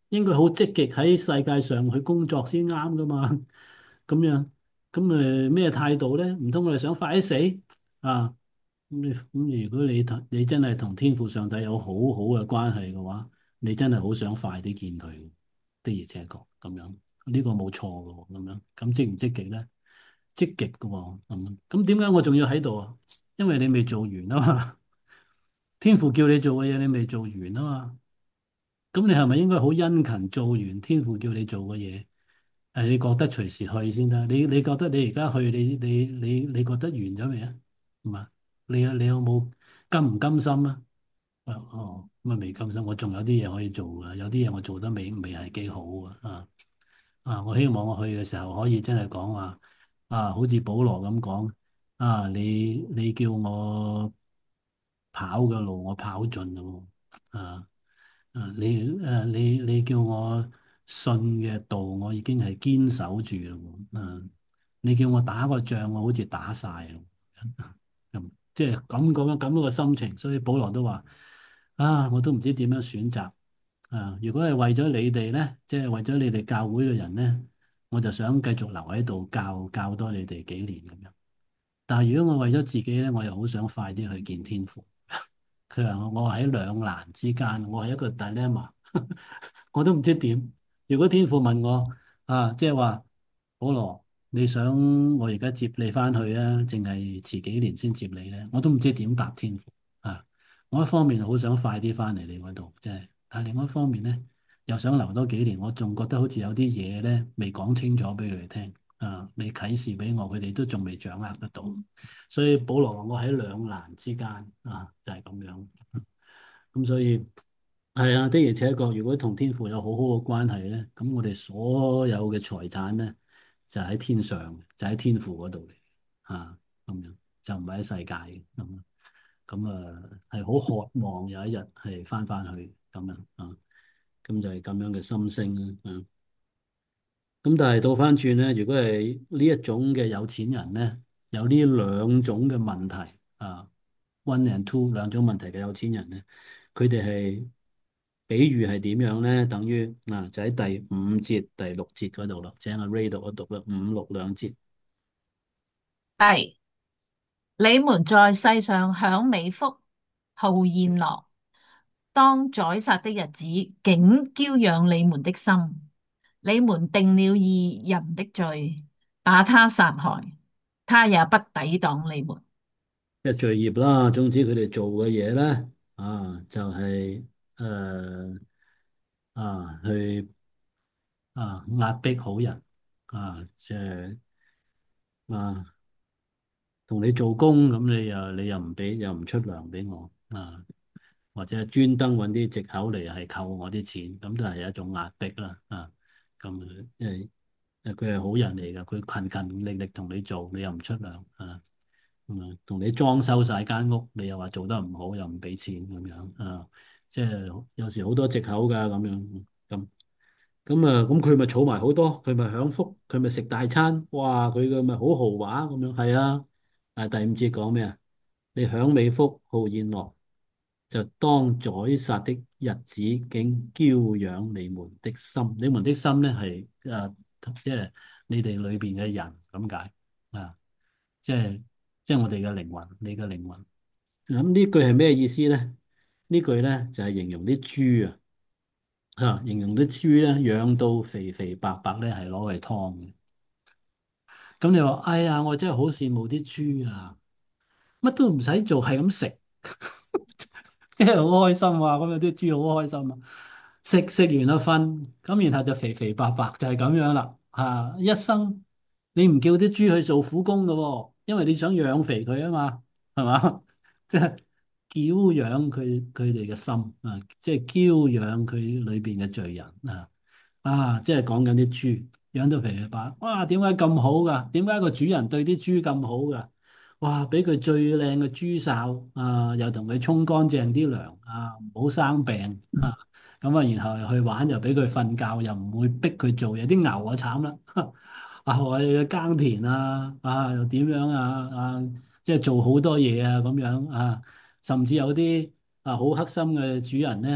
應該好積極喺世界上去工作先啱噶嘛。咁樣咁誒咩態度咧？唔通我哋想快啲死啊？咁你咁如果你同你真係同天父上帝有好好嘅關係嘅話，你真係好想快啲見佢，的而且確咁樣，呢個冇錯嘅喎，咁樣咁積唔積極咧？積極嘅喎，咁咁點解我仲要喺度啊？因為你未做完啊嘛，天父叫你做嘅嘢你未做完啊嘛，咁你係咪應該好殷勤做完天父叫你做嘅嘢？誒，你覺得隨時去先得？你你覺得你而家去，你你你你覺得完咗未啊？係嘛？你有你有冇甘唔甘心啊？哦哦，咁啊未甘心，我仲有啲嘢可以做啊，有啲嘢我做得未未係幾好啊！啊啊，我希望我去嘅時候可以真係講話啊，好似保羅咁講啊，你你叫我跑嘅路我跑盡咯，啊啊你誒你你叫我信嘅道我已經係堅守住咯，啊你叫我打個仗我好似打晒咯。咁即係咁咁樣咁樣嘅心情，所以保羅都話啊，我都唔知點樣選擇啊。如果係為咗你哋咧，即係為咗你哋教會嘅人咧，我就想繼續留喺度教教多你哋幾年咁樣。但係如果我為咗自己咧，我又好想快啲去見天父。佢話我我喺兩難之間，我係一個 dilemma，我都唔知點。如果天父問我啊，即係話保羅，你想我而家接你翻去啊，淨係遲幾年先接你咧？我都唔知點答天父啊。我一方面好想快啲翻嚟你嗰度，即係，但係另外一方面咧，又想留多幾年。我仲覺得好似有啲嘢咧未講清楚俾佢哋聽啊，未啟示俾我，佢哋都仲未掌握得到。所以保羅話我喺兩難之間啊，就係咁樣。咁所以係啊，的而且確，如果同天父有好好嘅關係咧，咁我哋所有嘅財產咧就喺天上，就喺天父嗰度嚟啊，咁樣就唔係喺世界嘅咁。咁啊係好渴望有一日係翻翻去咁樣啊，咁就係咁樣嘅心聲啦。啊咁但係倒翻轉咧，如果係呢一種嘅有錢人咧，有呢兩種嘅問題啊，one and two 兩種問題嘅有錢人咧，佢哋係比喻係點樣咧？等於啊，就喺第五節、第六節嗰度咯，請阿 Ray 讀一讀啦，五六兩節。 係你們在世上享美福、好宴樂，當宰殺的日子，竟嬌養你們的心。你們定了義人的罪，把他殺害，他也不抵擋你們。 即係罪孽啦，總之佢哋做嘅嘢咧，啊，就係、誒啊去啊壓迫好人啊，即係啊。同你做工咁，你又你又唔俾，又唔出糧俾我啊，或者係專登揾啲藉口嚟係扣我啲錢，咁都係一種壓迫啦啊！咁因為佢係好人嚟噶，佢勤勤力力同你做，你又唔出糧啊，咁啊，同你裝修晒間屋，你又話做得唔好，又唔俾錢咁樣啊，即係有時好多藉口噶咁樣咁。咁啊，咁佢咪儲埋好多，佢咪享福，佢咪食大餐，哇！佢嘅咪好豪華咁樣，係啊。但係第五節講咩啊？你享美福，好宴樂，就當宰殺的日子，竟嬌養你們的心。你們的心咧係誒，即係你哋裏邊嘅人咁解啊，即係即係我哋嘅靈魂，你嘅靈魂。咁呢句係咩意思咧？呢句咧就係形容啲豬啊。啊，形容啲豬咧養到肥肥白白咧，係攞嚟劏嘅。咁你話，哎呀，我真係好羨慕啲豬啊！乜都唔使做，係咁食，即係好開心啊！咁有啲豬好開心啊，食食完就瞓，咁然後就肥肥白白，就係咁樣啦。吓，一生你唔叫啲豬去做苦工噶喎，因為你想養肥佢啊嘛，係嘛？即係嬌養佢佢哋嘅心啊，即係嬌養佢裏邊嘅罪人啊。啊，即係講緊啲豬養到肥肥白，哇！點解咁好噶？點解個主人對啲豬咁好噶？哇！俾佢最靚嘅豬哨啊，又同佢沖乾淨啲糧啊，唔好生病啊。咁啊，然後去玩又俾佢瞓覺，又唔會逼佢做嘢。啲牛啊慘啦，啊我哋耕田啊，啊又點樣啊啊，即係做好多嘢啊咁樣啊，甚至有啲啊好黑心嘅主人咧。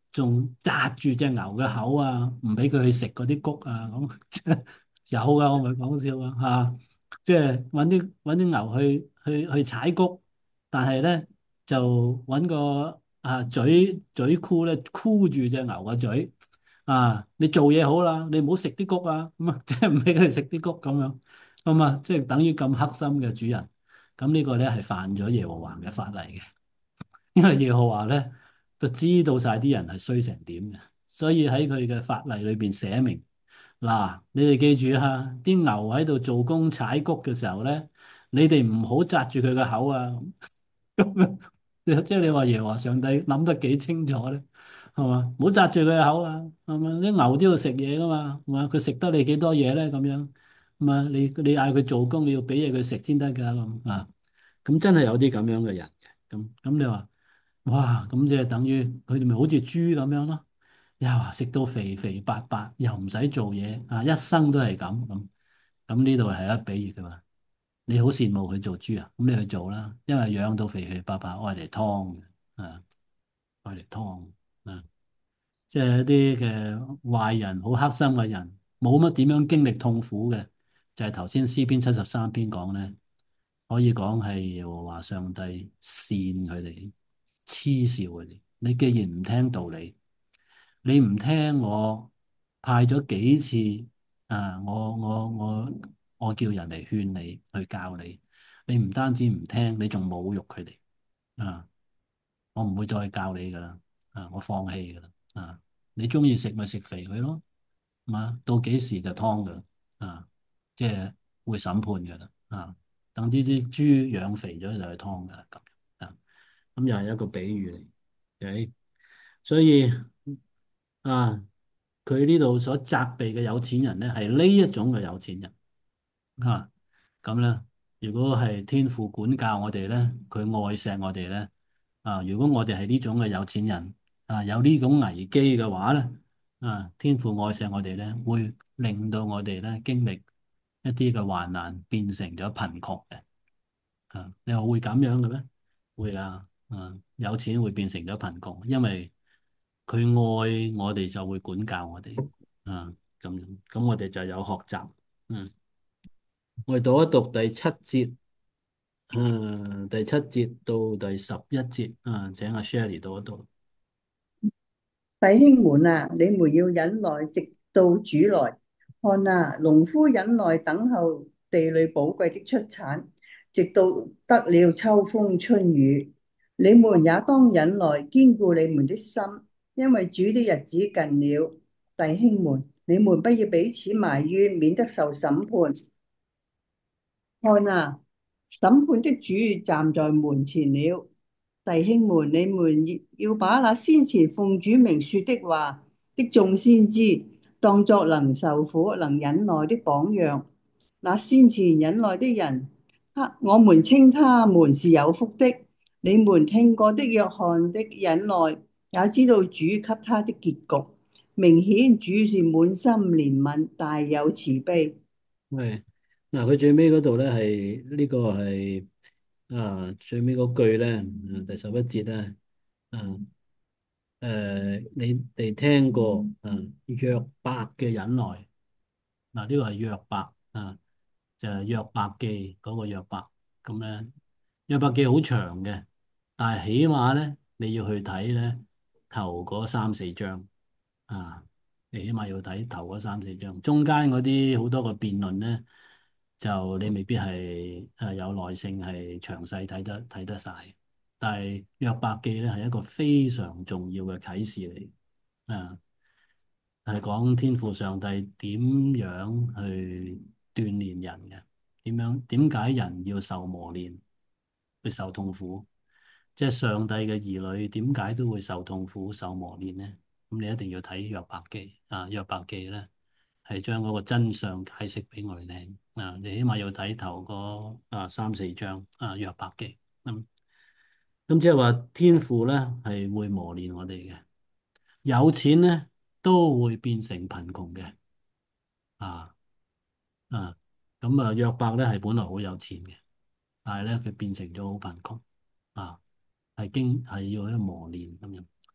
仲紮住隻牛嘅口啊，唔俾佢去食嗰啲穀啊，咁有噶，我唔係講笑啊，嚇！即係揾啲揾啲牛去去去踩穀，但係咧就揾個啊嘴嘴箍咧箍住隻牛嘅嘴啊！你做嘢好啦，你唔好食啲穀啊，咁啊即係唔俾佢食啲穀咁樣，咁啊即係等於咁黑心嘅主人，咁呢個咧係犯咗耶和華嘅法例嘅。因為耶和華咧就知道晒啲人係衰成點嘅，所以喺佢嘅法例裏邊寫明，嗱，你哋記住吓，啲牛喺度做工踩谷嘅時候咧，你哋唔好紮住佢個口啊！咁樣，即係你話耶和華上帝諗得幾清楚咧，係嘛？唔好紮住佢個口啊，係嘛？啲牛都要食嘢噶嘛，係嘛？佢食得你幾多嘢咧？咁樣，咁啊，你你嗌佢做工，你要俾嘢佢食先得噶咁啊！咁真係有啲咁樣嘅人嘅，咁咁你話？哇！咁即係等於佢哋咪好似豬咁樣咯，又話食到肥肥白白，又唔使做嘢啊，一生都係咁咁。咁呢度係一比喻嘅嘛。你好羨慕佢做豬啊，咁你去做啦，因為養到肥肥白白，愛嚟劏嘅啊，愛嚟劏啊，即係一啲嘅壞人，好黑心嘅人，冇乜點樣經歷痛苦嘅，就係頭先詩篇七十三篇講咧，可以講係耶和華上帝善佢哋。嗤笑佢哋。你既然唔聽道理，你唔聽我派咗幾次啊，我我我我叫人嚟勸你去教你，你唔單止唔聽，你仲侮辱佢哋啊！我唔會再教你噶啦，啊！我放棄噶啦，啊！你中意食咪食肥佢咯，嘛？到幾時就劏噶啦，啊！即係會審判噶啦，啊！等呢啲豬養肥咗就去劏噶啦，咁啊！咁又係一個比喻嚟。Okay? 所以啊，佢呢度所責備嘅有錢人咧，係呢一種嘅有錢人啊。咁咧，如果係天父管教我哋咧，佢愛錫我哋咧啊。如果我哋係呢種嘅有錢人啊，有呢種危機嘅話咧啊，天父愛錫我哋咧，會令到我哋咧經歷一啲嘅患難，變成咗貧窮嘅啊。你話會咁樣嘅咩？會啊，啊，有錢會變成咗貧窮，因為佢愛我哋就會管教我哋，啊，咁樣，咁我哋就有學習，嗯，我哋讀一讀第七節，嗯，第七節到第十一節，啊，請阿 Sherry 讀一讀。 弟兄們啊，你們要忍耐，直到主來。看啊，農夫忍耐等候地裏寶貴的出產，直到得了秋風春雨。你們也當忍耐，堅固你們的心，因為主的日子近了。弟兄們，你們不要彼此埋怨，免得受審判。看啊，審判的主站在門前了。弟兄們，你們要把那先前奉主名說的話的眾先知，當作能受苦、能忍耐的榜樣。那先前忍耐的人，他我們稱他們是有福的。你們聽過的約翰的忍耐，也知道主給他的結局。明顯主是滿心憐憫，大有慈悲。 喂，嗱，佢最尾嗰度咧係呢個係啊最尾嗰句咧，嗯第十一節咧，嗯誒，你哋聽過嗯約伯嘅忍耐，嗱呢個係約伯啊，就係約伯記嗰個約伯，咁咧約伯記好長嘅，但係起碼咧你要去睇咧頭嗰三四章啊。你起碼要睇頭嗰三四章，中間嗰啲好多個辯論咧，就你未必係誒有耐性係詳細睇得睇得晒。但係約伯記咧係一個非常重要嘅啟示嚟，啊，係講天父上帝點樣去鍛鍊人嘅，點樣點解人要受磨練，去受痛苦，即係上帝嘅兒女點解都會受痛苦、受磨練呢？咁你一定要睇約伯記啊！約伯記咧係將嗰個真相解釋俾我哋聽啊！你起碼要睇頭嗰啊三四章啊約伯記咁，咁即係話天父咧係會磨練我哋嘅，有錢咧都會變成貧窮嘅啊啊！咁啊約伯咧係本來好有錢嘅，但係咧佢變成咗好貧窮啊，係經係要一磨練咁樣。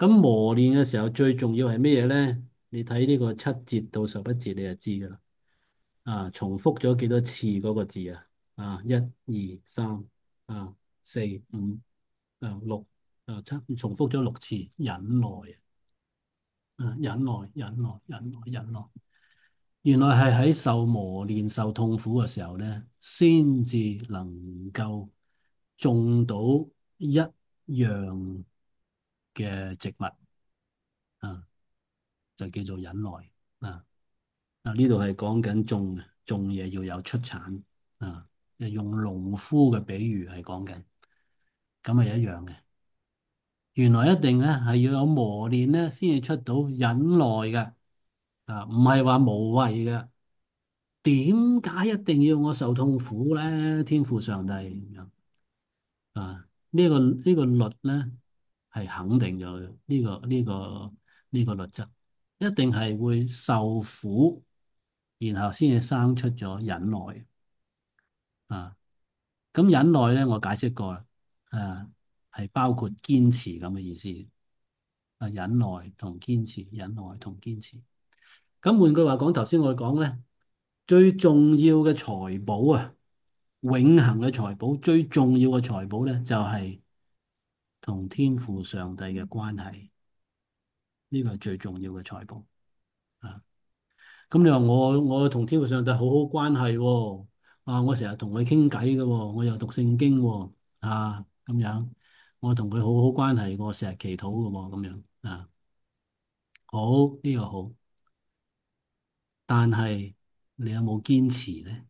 咁磨練嘅時候最重要係咩嘢咧？你睇呢個七節到十一節你就知噶啦。啊，重複咗幾多次嗰個字啊？啊，一、二、三、啊、四、五、啊、六、啊、七，重複咗六次，忍耐啊，忍耐，忍耐，忍耐，忍耐。原來係喺受磨練、受痛苦嘅時候咧，先至能夠種到一樣嘅植物啊，就叫做忍耐啊。嗱，呢度係講緊種嘅，種嘢要有出產啊。用農夫嘅比喻係講緊，咁係一樣嘅。原來一定咧係要有磨練咧，先至出到忍耐嘅啊，唔係話無謂嘅。點解一定要我受痛苦咧？天父上帝咁樣啊？呢個呢個律咧係肯定咗嘅，呢個呢個呢個律則一定係會受苦，然後先至生出咗忍耐啊。咁忍耐咧，我解釋過啦，誒係包括堅持咁嘅意思。啊，忍耐同堅持，忍耐同堅持。咁換句話講，頭先我講咧，最重要嘅財寶啊，永恆嘅財寶，最重要嘅財寶咧，就係同天父上帝嘅關係，呢個係最重要嘅財寶啊。咁你話我我同天父上帝好好關係喎，啊，我成日同佢傾偈嘅喎，我又讀聖經喎，啊，咁樣，我同佢好好關係，我成日祈禱嘅喎，咁樣啊，好，呢個好，但係你有冇堅持咧？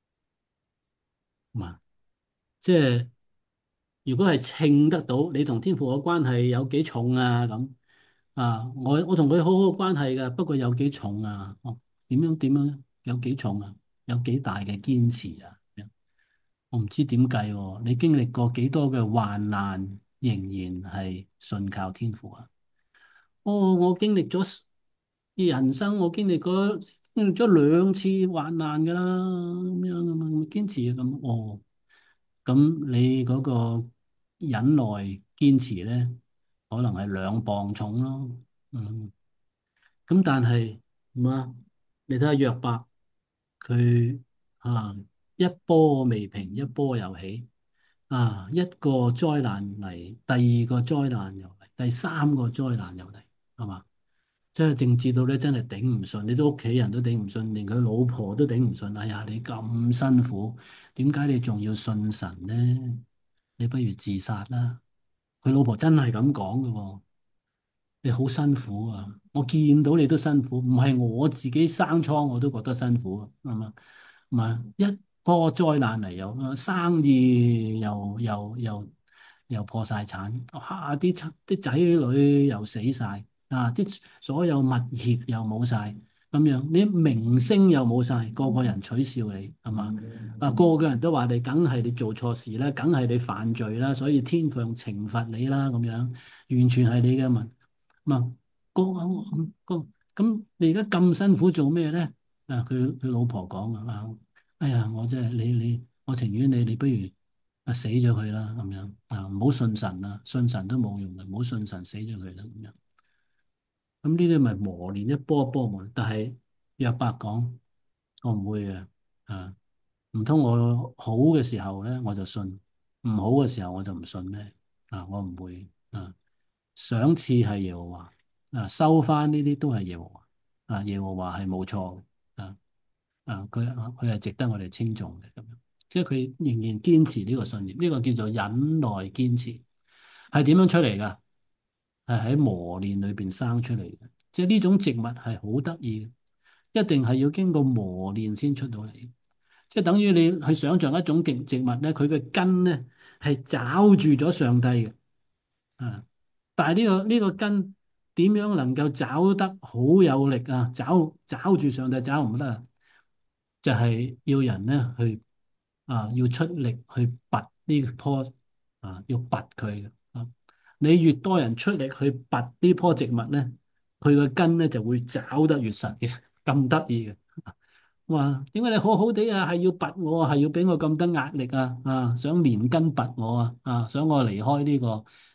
嘛，即係如果係稱得到你同天父嘅關係有幾重啊咁啊，我我同佢好好關係嘅，不過有幾重啊？哦，點樣點樣有幾重啊？有幾大嘅堅持啊？我唔知點計喎，你經歷過幾多嘅患難，仍然係信靠天父啊？哦，我經歷咗人生，我經歷過經歷咗兩次患難噶啦，咁樣咁啊，堅持啊咁。哦，咁你嗰個忍耐堅持咧，可能係兩磅重咯。嗯，咁但係唔啊，你睇下約伯，佢啊一波未平，一波又起。啊，一個災難嚟，第二個災難又嚟，第三個災難又嚟，係嘛？即係政治到咧，真係頂唔順，你都屋企人都頂唔順，連佢老婆都頂唔順。哎呀，你咁辛苦，點解你仲要信神呢？你不如自殺啦！佢老婆真係咁講嘅喎。你好辛苦啊！我見到你都辛苦，唔係我自己生瘡我都覺得辛苦啊，係嘛？唔係一波災難嚟，又生意又又又又破晒產，哇！啲親啲仔女又死晒，啊！啲所有物業又冇晒，咁樣你名聲又冇晒，個個人取笑你，係嘛？啊，個個人都話你，梗係你做錯事啦，梗係你犯罪啦，所以天父懲罰你啦，咁樣完全係你嘅問。嘛，個個咁你而家咁辛苦做咩咧？啊，佢佢老婆講啊，哎呀，我真係你你，我情願你你不如啊死咗佢啦咁樣啊，唔好信神啦，信神都冇用嘅，唔好信神死咗佢啦咁樣。咁呢啲咪磨練一波一波磨練，但係約伯講我唔會嘅啊，唔通我好嘅時候咧我就信，唔好嘅時候我就唔信咩？啊，我唔會啊。賞賜係耶和華，啊收翻呢啲都係耶和華，啊耶和華係冇錯嘅，啊啊佢佢係值得我哋稱頌嘅咁樣，即係佢仍然堅持呢個信念，呢個叫做忍耐堅持，係點樣出嚟噶？係喺磨練裏邊生出嚟嘅，即係呢種植物係好得意嘅，一定係要經過磨練先出到嚟，即係等於你去想象一種植植物咧，佢嘅根咧係抓住咗上帝嘅，啊。但係呢個呢個根點樣能夠找得好有力啊？找找住上帝找唔得啊！就係要人咧去啊，要出力去拔呢棵啊，要拔佢嘅啊！你越多人出力去拔呢棵植物咧，佢個根咧就會找得越實嘅，咁得意嘅。哇！點解你好好地啊，係要拔我啊，係要俾我咁多壓力啊？啊，想連根拔我啊？啊，想我離開呢個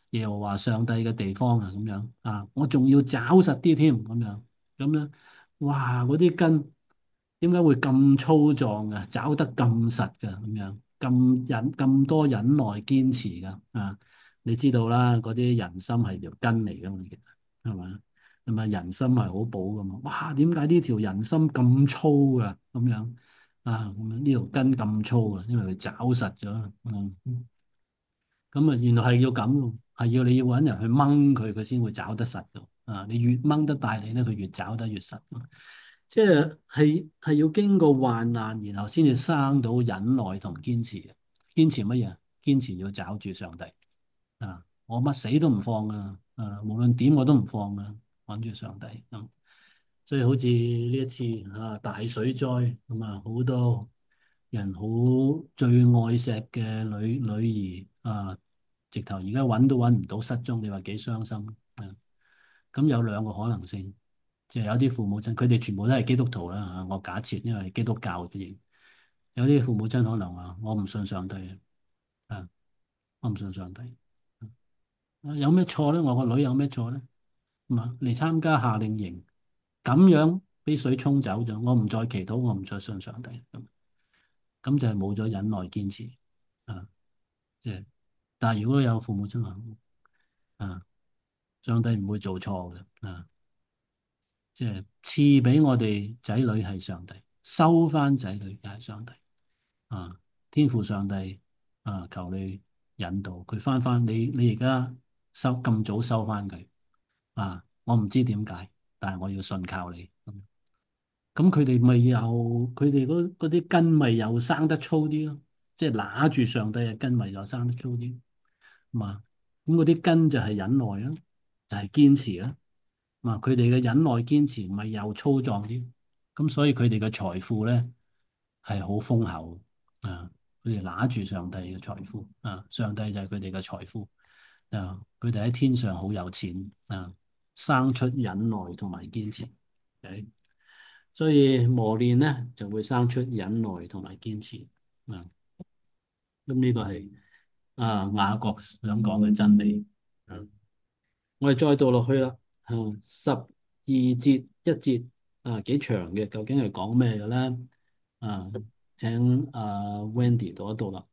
耶和華上帝嘅地方啊，咁樣啊，我仲要抓實啲添，咁樣咁樣，哇！嗰啲根點解會咁粗壯嘅，抓得咁實嘅，咁樣咁忍咁多忍耐堅持㗎啊！你知道啦，嗰啲人心係條根嚟㗎嘛，其實係咪？咁啊，人心係好薄㗎嘛，哇！點解呢條人心咁粗㗎？咁樣啊，咁樣呢條根咁粗啊，因為佢抓實咗，嗯。咁啊，原來係要咁喎，係要你要揾人去掹佢，佢先會找得實嘅。啊，你越掹得大力咧，佢越找得越實。即係係係要經過患難，然後先至生到忍耐同堅持嘅。堅持乜嘢？堅持要找住上帝。啊，我乜死都唔放啊！啊，無論點我都唔放啊！揾住上帝。咁所以好似呢一次啊大水災咁啊，好多人好最愛錫嘅女女兒啊，直頭而家揾都揾唔到失蹤，你話幾傷心啊？咁有兩個可能性，即係有啲父母親，佢哋全部都係基督徒啦嚇，我假設，因為基督教嘅嘢，有啲父母親可能話我唔信上帝啊，我唔信上帝，啊有咩錯咧？我個女有咩錯咧？咁啊嚟參加夏令營，咁樣俾水沖走咗，我唔再祈禱，我唔再信上帝，咁咁就係冇咗忍耐堅持啊！即係，但係如果有父母親話啊，上帝唔會做錯嘅啊，即係賜俾我哋仔女係上帝，收翻仔女又係上帝啊！天父上帝啊，求你引導佢翻翻你，你而家收咁早收翻佢啊！我唔知點解，但係我要信靠你。咁佢哋咪又佢哋嗰嗰啲根咪又生得粗啲咯，即係揦住上帝嘅根咪又生得粗啲嘛。咁嗰啲根就係忍耐啦，就係堅持啦。嘛，佢哋嘅忍耐堅持咪又粗壯啲，咁所以佢哋嘅財富咧係好豐厚啊！佢哋揦住上帝嘅財富啊，上帝就係佢哋嘅財富啊！佢哋喺天上好有錢啊，生出忍耐同埋堅持。Okay? 所以磨練咧就會生出忍耐同埋堅持啊！咁呢個係啊雅各想講嘅真理。啊，我哋再讀落去啦。啊，十二節一節啊，幾長嘅，究竟係講咩嘅咧？啊，請啊 Wendy 讀一讀啦。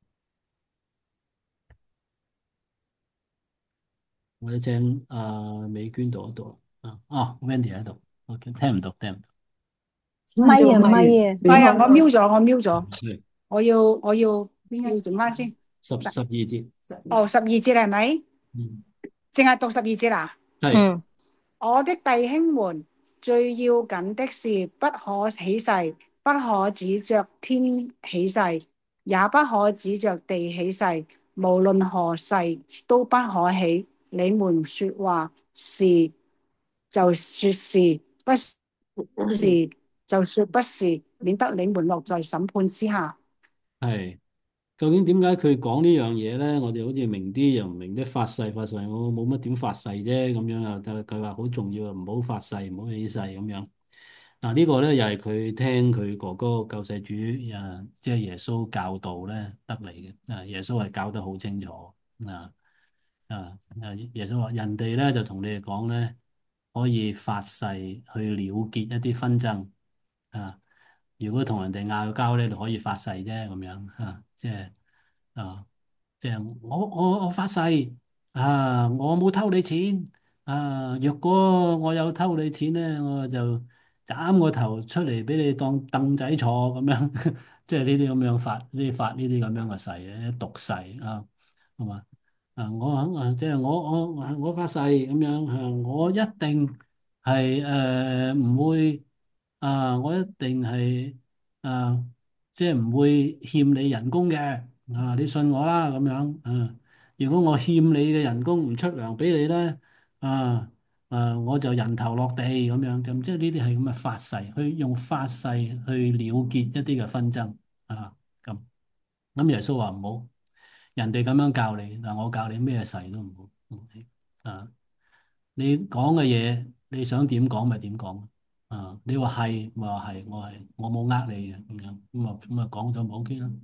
我哋請啊美娟讀一讀啦。啊，哦，Wendy 喺度，OK，聽唔到，聽唔到。 咪啊咪啊， 係啊，我瞄咗，我瞄咗， 係我要我要要整翻先。 十十二節。 哦，十二節係咪？ 嗯， 淨係讀十二節啊？ 係。 嗯， 我的弟兄們，最要緊的是不可起誓，不可指着天起誓，也不可指着地起誓，無論何誓都不可起。你們說話是就說是，不是就說不是，免得你們落在審判之下。 係。究竟點解佢講呢樣嘢咧？我哋好似明啲又唔明啲，發誓發誓，我冇乜點發誓啫咁樣啊！但係佢話好重要啊，唔好發誓，唔好起誓咁樣。嗱，呢個咧又係佢聽佢哥哥救世主啊，即係耶穌教導咧得嚟嘅。啊，耶穌係教得好清楚啊啊啊！耶穌話人哋咧就同你哋講咧，可以發誓去了結一啲紛爭啊。如果同人哋嗌交咧，你可以發誓啫，咁樣啊，即係啊，即係我我我發誓啊，我冇偷你錢啊，若果我有偷你錢咧，我就斬個頭出嚟俾你當凳仔坐咁樣，即係呢啲咁樣發呢啲發呢啲咁樣嘅誓嘅毒誓啊，係嘛？啊，我肯啊，即係我我我發誓咁樣啊，我一定係誒唔會。啊！我一定係啊，即係唔會欠你人工嘅啊！你信我啦，咁樣啊。如果我欠你嘅人工唔出糧俾你咧，啊啊，我就人頭落地咁樣咁，即係呢啲係咁嘅發誓，去用發誓去了結一啲嘅紛爭啊。咁咁耶穌話唔好，人哋咁樣教你，嗱我教你咩誓都唔好。嗯啊。你講嘅嘢，你想點講咪點講啊？你話係咪話係？我係我冇呃你嘅咁樣，咁啊咁啊講咗咪 OK 啦。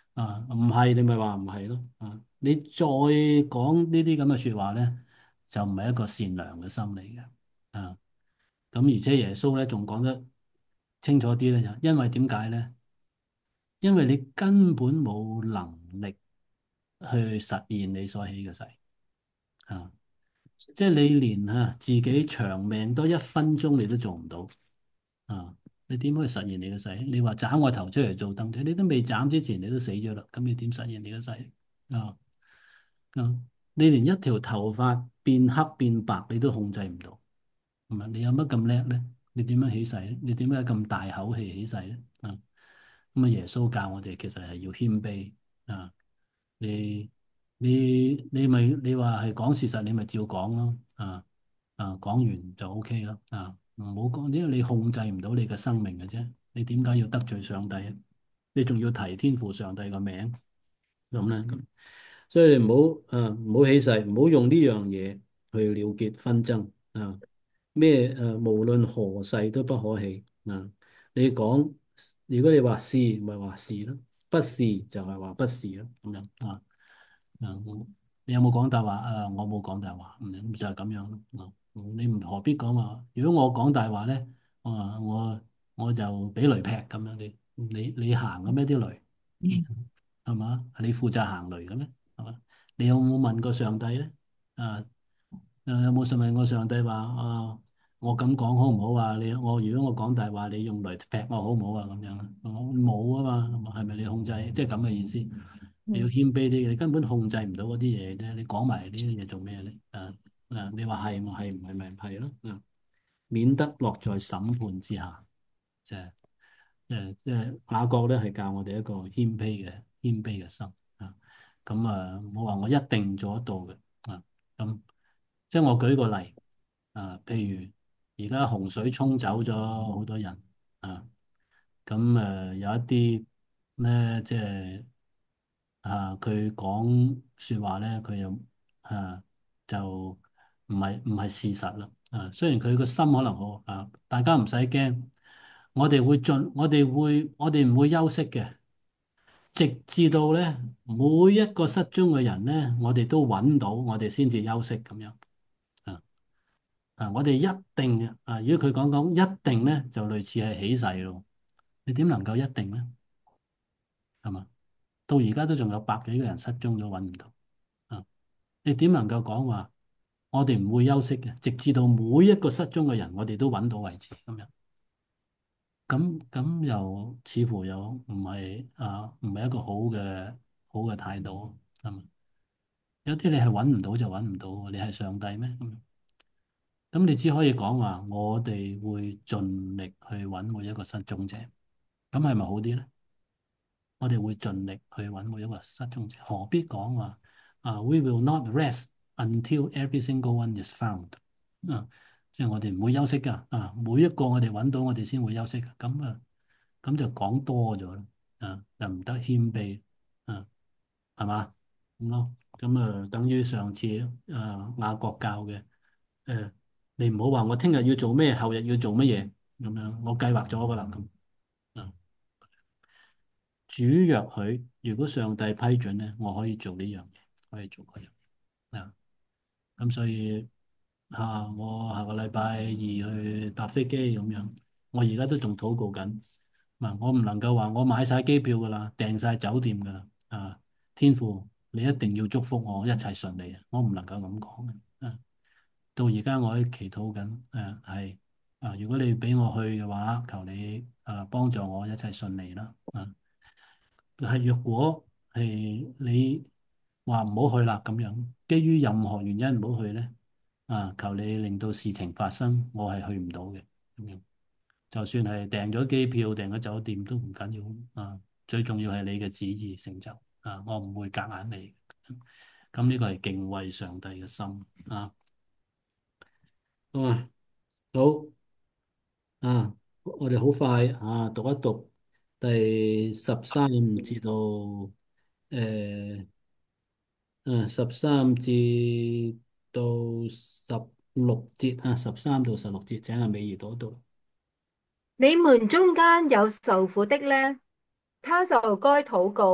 啊，唔係你咪話唔係咯。啊，你再講呢啲咁嘅説話咧，就唔係一個善良嘅心嚟嘅。啊，咁而且耶穌咧仲講得清楚啲咧，就因為點解咧？因為你根本冇能力去實現你所起嘅誓。啊，即係你連啊自己長命多一分鐘你都做唔到。啊，你點可以實現你嘅誓？你話斬我頭出嚟做凳仔，你都未斬之前你都死咗啦，咁你點實現你嘅誓？啊啊！你連一條頭髮變黑變白你都控制唔到，係咪？你有乜咁叻咧？你點樣起誓咧？你點解咁大口氣起誓咧？啊，咁啊！耶穌教我哋其實係要謙卑啊！你你你咪你話係講事實，你咪照講咯。啊啊，講完就 O K 啦。啊，唔好講，因為你控制唔到你嘅生命嘅啫。你點解要得罪上帝啊？你仲要提天父上帝個名咁咧？所以你唔好啊，唔好起誓，唔好用呢樣嘢去了結紛爭啊！咩誒，無論何誓都不可起啊！你講，如果你話是，咪話是咯；不是就係話不是咯，咁樣啊啊！我你有冇講大話啊？我冇講大話，嗯，咁就係咁樣咯。啊，你唔何必講話？如果我講大話咧，啊，我我就俾雷劈咁樣。你你你行嘅咩啲雷？係嘛？你負責行雷嘅咩？係嘛？你有冇問過上帝咧？啊，誒有冇詢問過上帝話啊？我咁講好唔好啊？你我如果我講大話，你用雷劈我好唔好啊？咁樣啊？我冇啊嘛，係咪你控制？即係咁嘅意思。你要嗯謙卑啲，你根本控制唔到嗰啲嘢啫。你講埋呢啲嘢做咩咧？誒誒，你話係咪係唔係咪唔係咯？啊，免得落在審判之下。即係誒即係雅各咧，係教我哋一個謙卑嘅謙卑嘅心啊。咁啊，我話我一定做得到嘅啊。咁即係我舉個例啊，譬如而家洪水沖走咗好多人啊，咁誒、啊、有一啲咧，即係啊，佢講説話咧，佢又啊就唔係唔係事實啦啊。雖然佢個心可能好啊，大家唔使驚，我哋會盡，我哋會，我哋唔會休息嘅。直至到咧每一個失蹤嘅人咧，我哋都揾到，我哋先至休息咁樣啊啊！我哋一定嘅啊，如果佢講講一定咧，就類似係起誓咯。你點能夠一定咧？係嘛？到而家都仲有百幾個人失蹤咗，揾唔到啊！你點能夠講話我哋唔會休息嘅，直至到每一個失蹤嘅人，我哋都揾到為止咁樣？咁咁又似乎又唔係啊，唔係一個好嘅好嘅態度，係嘛？有啲你係揾唔到就揾唔到，你係上帝咩？咁咁你只可以講話，我哋會盡力去揾每一個失蹤者，咁係咪好啲咧？我哋會盡力去揾每一個失蹤者，何必講話啊？We will not rest until every single one is found。啊，即係我哋唔會休息噶，啊，每一個我哋揾到，我哋先會休息噶，咁啊，咁就講多咗啦，啊，又唔得謙卑，啊，係嘛？咁咯，咁啊，等於上次誒雅各教嘅。誒，你唔好話我聽日要做咩，後日要做乜嘢咁樣，我計劃咗噶啦咁。啊，主若許，如果上帝批准咧，我可以做呢樣嘢，可以做嗰樣。啊，咁所以嚇，我下個禮拜二去搭飛機咁樣，我而家都仲禱告緊。嗱，我唔能夠話我買晒機票噶啦，訂晒酒店噶啦。啊，天父，你一定要祝福我一切順利啊！我唔能夠咁講嘅。啊，到而家我喺祈禱緊，誒係啊，如果你俾我去嘅話，求你誒幫助我一切順利啦。啊，係若果係你話唔好去啦咁樣，基於任何原因唔好去咧，啊，求你令到事情發生，我係去唔到嘅咁樣。就算係訂咗機票、訂咗酒店都唔緊要啊，最重要係你嘅旨意成就啊，我唔會夾硬嚟。咁呢個係敬畏上帝嘅心啊。好啊，好啊，我哋好快啊，讀一讀第十三至到誒誒十三至到十六節啊，十三到十六節，請阿美儀讀一讀。 你們中間有受苦的呢，他就該禱告；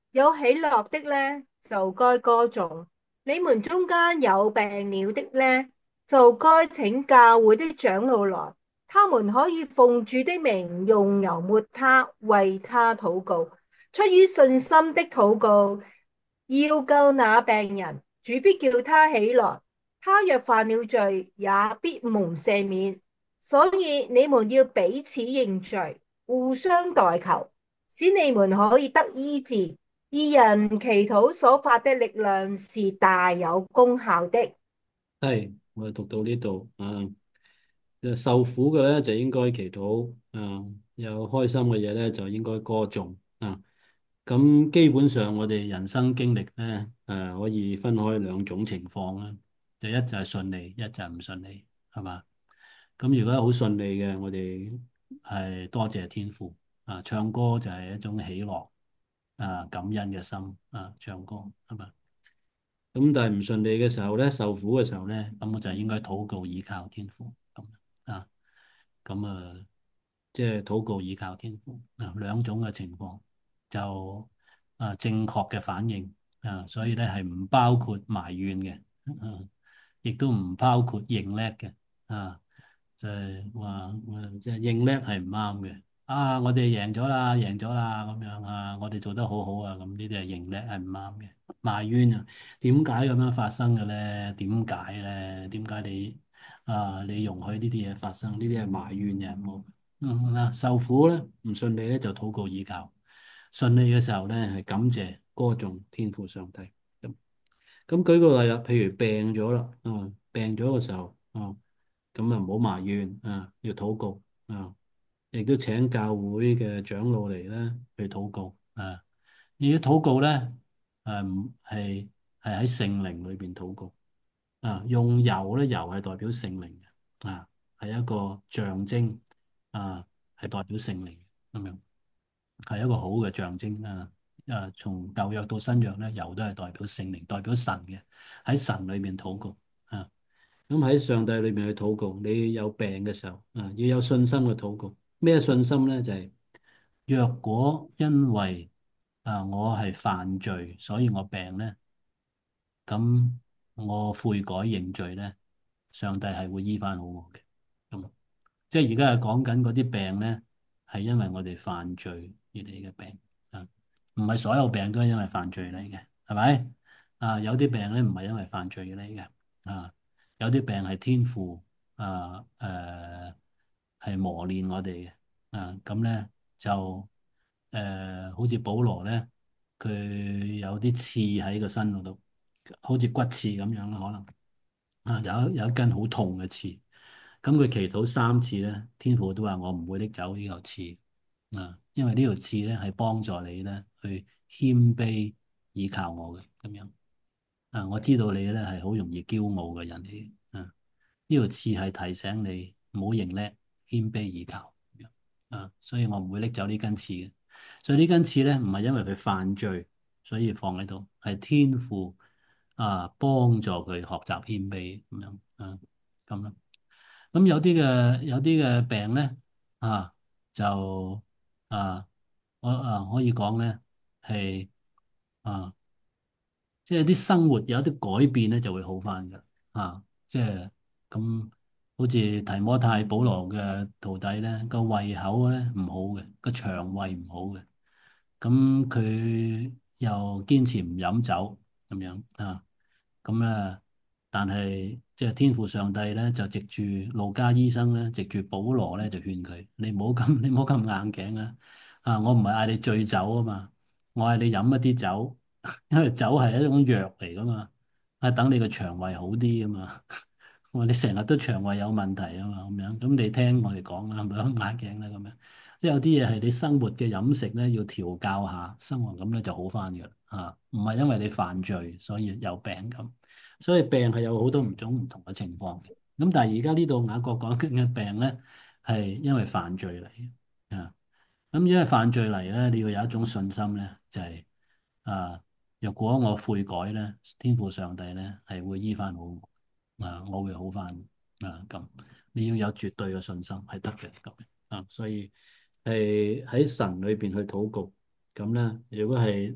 有喜樂的呢，就該歌頌；你們中間有病了的呢，就該請教會的長老來，他們可以奉主的名用油抹他，為他禱告。出於信心的禱告，要救那病人，主必叫他起來。他若犯了罪，也必蒙赦免。所以你們要彼此認罪，互相代求，使你們可以得醫治。義人祈禱所發的力量是大有功效的。 係，我哋讀到呢度啊，就受苦嘅咧就應該祈禱啊，有開心嘅嘢咧就應該歌頌啊。咁基本上我哋人生經歷咧，誒、可以分開兩種情況啦。就一就係順利，一就係唔順利，係嘛？咁如果好順利嘅，我哋係多謝天父啊，唱歌就係一種喜樂啊，感恩嘅心啊，唱歌係嘛？咁但係唔順利嘅時候咧，受苦嘅時候咧，咁我就應該禱告倚靠天父咁啊。咁啊，即係禱告倚靠天父啊，兩種嘅情況就啊正確嘅反應啊，所以咧係唔包括埋怨嘅，啊，亦都唔包括認叻嘅啊，就係話即係認叻係唔啱嘅。啊，我哋贏咗啦，贏咗啦咁樣啊，我哋做得好好啊，咁呢啲係認叻係唔啱嘅。埋怨啊，點解咁樣發生嘅咧？點解咧？點解你啊，你容許呢啲嘢發生？呢啲係埋怨嘅，冇。嗯嗱，受苦咧唔順利咧就禱告倚靠，順利嘅時候咧係感謝歌頌天父上帝。咁咁舉個例啦，譬如病咗啦，啊病咗嘅時候，啊咁啊唔好埋怨啊，要禱告啊，亦都請教會嘅長老嚟咧去禱告啊。而啲禱告咧，誒係係喺聖靈裏邊禱告啊，用油咧，油係代表聖靈嘅啊，係一個象徵啊，係代表聖靈咁樣，係一個好嘅象徵啊。誒，從舊約到新約咧，油都係代表聖靈，代表神嘅，喺神裏面禱告啊。咁喺上帝裏面去禱告，你有病嘅時候啊，要有信心嘅禱告。咩信心咧？就係若果因為啊我係犯罪，所以我病咧，咁我悔改認罪咧，上帝係會醫翻好我嘅。咁即係而家係講緊嗰啲病咧，係因為我哋犯罪而嚟嘅病啊，唔係所有病都係因為犯罪嚟嘅，係咪？啊，有啲病咧唔係因為犯罪嚟嘅，啊，有啲病係天父啊誒係磨練我哋嘅，啊，咁咧就誒好似保羅咧，佢有啲刺喺個身嗰度，好似骨刺咁樣啦，可能。啊，有一有一根好痛嘅刺，咁佢祈禱三次咧，天父都話我唔會拎走呢條刺啊，因為呢條刺咧係幫助你咧去謙卑倚靠我嘅咁樣啊，我知道你咧係好容易驕傲嘅人嚟啊，呢條刺係提醒你唔好認叻，謙卑倚靠咁樣啊，所以我唔會拎走呢根刺嘅，所以呢根刺咧唔係因為佢犯罪，所以放喺度，係天父啊幫助佢學習謙卑咁樣啊咁咯。咁有啲嘅有啲嘅病咧啊，就啊我啊可以講咧係啊，即係啲生活有啲改變咧就會好翻㗎啊，即係咁好似提摩太保羅嘅徒弟咧個胃口咧唔好嘅，個腸胃唔好嘅，咁佢又堅持唔飲酒咁樣啊。咁咧，但係即係天父上帝咧，就藉住路加醫生咧，藉住保羅咧，就勸佢：你唔好咁，你唔好咁硬頸啊！啊，我唔係嗌你醉酒啊嘛，我嗌你飲一啲酒，因為酒係一種藥嚟噶嘛，係等你個腸胃好啲啊嘛。我話你成日都腸胃有問題啊嘛，咁樣，咁你聽我哋講啦，係咪咁硬頸咧？咁樣，即係有啲嘢係你生活嘅飲食咧，要調教下生活，咁咧就好翻嘅啦。啊，唔係因為你犯罪所以有病咁。所以病係有好多唔種唔同嘅情況嘅，咁但係而家呢度雅各講緊嘅病咧，係因為犯罪嚟嘅啊。咁因為犯罪嚟咧，你要有一種信心咧，就係、是、啊，若果我悔改咧，天父上帝咧係會醫翻好我啊，我會好翻啊。咁你要有絕對嘅信心係得嘅咁啊，所以係喺神裏邊去禱告咁咧。如果係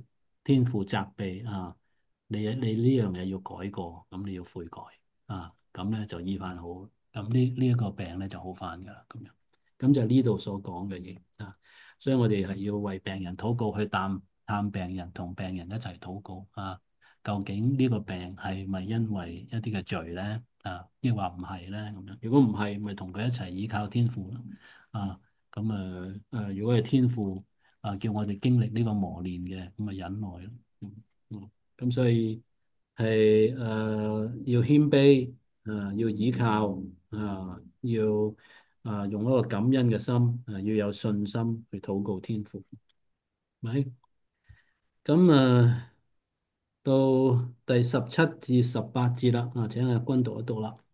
天父責備啊，你你呢樣嘢要改過，咁你要悔改啊，咁咧就醫翻好，咁呢呢一個病咧就好翻噶啦，咁樣，咁就呢度所講嘅嘢啊，所以我哋係要為病人禱告，去探探病人，同病人一齊禱告啊。究竟呢個病係咪因為一啲嘅罪咧？啊，抑或唔係咧？咁樣，如果唔係，咪同佢一齊依靠天父咯。啊，咁誒誒，如果係天父啊，叫我哋經歷呢個磨練嘅，咁咪忍耐咯。嗯嗯，咁所以係誒、呃、要謙卑，啊要依靠，啊要啊用一個感恩嘅心，啊要有信心去禱告天父，咪咁啊。到第十七至十八節啦，啊，請阿君讀一讀啦。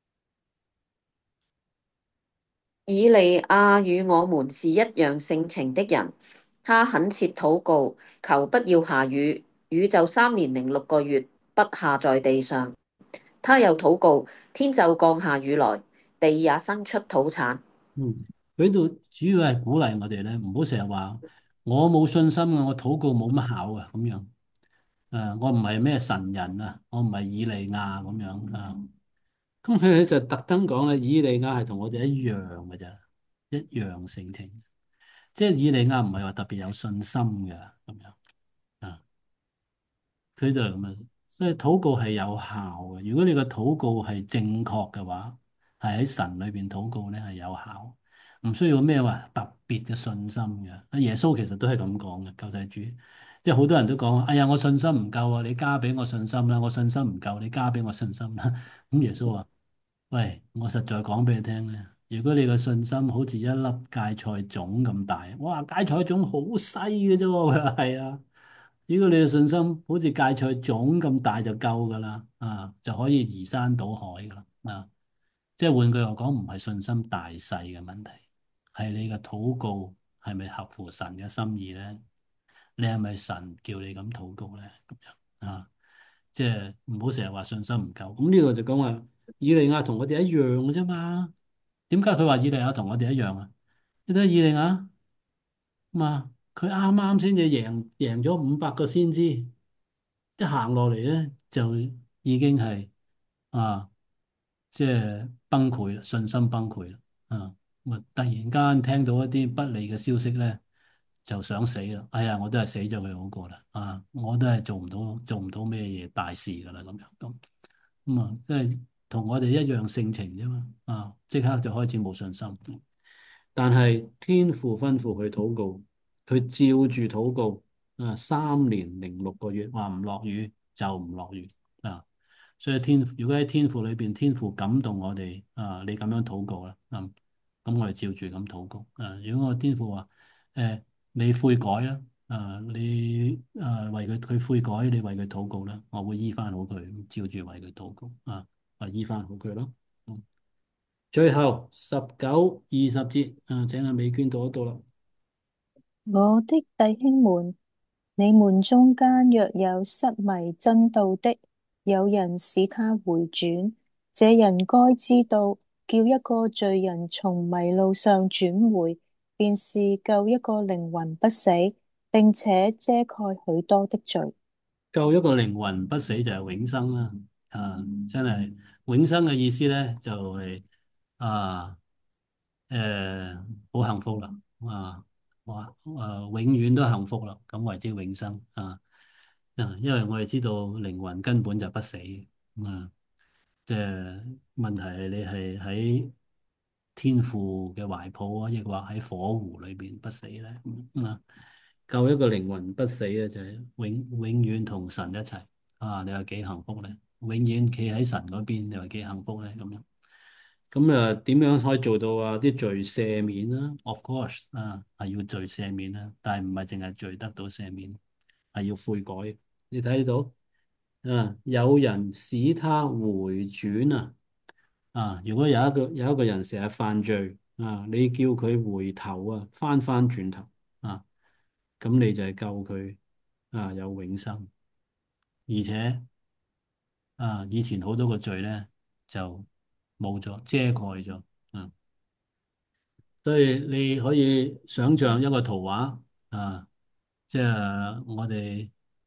以利亞與我們是一樣性情的人，他懇切禱告，求不要下雨，雨就三年零六個月不下在地上。他又禱告，天就降下雨來，地也生出土產。 嗯，佢度主要係鼓勵我哋咧，唔好成日話我冇信心啊，我禱告冇乜效啊，咁樣。誒，我唔係咩神人啊，我唔係以利亞咁樣啊。咁佢就特登講咧，以利亞係同我哋一樣嘅啫，一樣性情。即係以利亞唔係話特別有信心嘅咁樣啊。佢就係咁啊，所以禱告係有效嘅。如果你個禱告係正確嘅話，係喺神裏邊禱告咧係有效，唔需要咩話特別嘅信心嘅。阿耶穌其實都係咁講嘅，救世主。即係好多人都講，哎呀，我信心唔夠啊，你加俾我信心啦，我信心唔夠，你加俾我信心啦。咁耶穌話：喂，我實在講俾你聽咧，如果你個信心好似一粒芥菜種咁大，哇，芥菜種好細嘅啫喎，佢話係啊。如果你嘅信心好似芥菜種咁大就夠噶啦，啊，就可以移山倒海噶啦，啊，即係換句話講，唔係信心大細嘅問題，係你嘅禱告係咪合乎神嘅心意咧？你係咪神叫你咁禱告咧？咁樣啊，即係唔好成日話信心唔夠。咁呢個就講話以利亞同我哋一樣嘅啫嘛。點解佢話以利亞同我哋一樣啊？你睇以利亞嘛，佢啱啱先至贏贏咗五百個先知，一行落嚟咧就已經係啊，即係崩潰啦，信心崩潰啦，啊，咁啊突然間聽到一啲不利嘅消息咧，就想死啦！哎呀，我都係死咗佢好過啦，啊，我都係做唔到做唔到咩嘢大事噶啦，咁樣咁咁啊，即係同我哋一樣性情啫嘛，啊，即刻就開始冇信心。但係天父吩咐佢禱告，佢照住禱告啊，三年零六個月話唔落雨就唔落雨啊。所以天如果喺天父裏邊，天父感動我哋啊，你咁樣禱告啦，咁、啊、咁我哋照住咁禱告啊。如果我天父話誒，你悔改啦，啊，你啊為佢佢悔改，你為佢禱告啦，我會醫翻好佢，照住為佢禱告啊，啊醫翻好佢咯。嗯，最後十九、二十節啊，請阿美娟讀一讀啦。 我的弟兄們，你們中間若有失迷真道的，有人使他回轉，這人該知道，叫一個罪人從迷路上轉回，便是救一個靈魂不死，並且遮蓋許多的罪。 救一個靈魂不死就係永生啦，啊，真係永生嘅意思咧就係、是、啊，誒，好幸福啦，啊，哇，誒、啊，永遠都幸福啦，咁為之永生啊，啊，因為我哋知道靈魂根本就不死，啊，即係問題係你係喺天父嘅懷抱啊，抑或喺火湖裏邊不死咧，嗯啊。救一個靈魂不死嘅就係永永遠同神一齊啊！你話幾幸福咧？永遠企喺神嗰邊，你話幾幸福咧？咁樣咁啊？點樣可以做到啊？啲罪赦免啦？Of course 啊，係要罪赦免啦，但係唔係淨係罪得到赦免，係要悔改。你睇到啊？有人使他回轉啊！啊！如果有一個有一個人成日犯罪啊，你叫佢回頭啊，翻翻轉頭啊！咁你就係救佢啊，有永生，而且啊，以前好多個罪咧就冇咗，遮蓋咗啊，所以你可以想象一個圖畫啊，即係我哋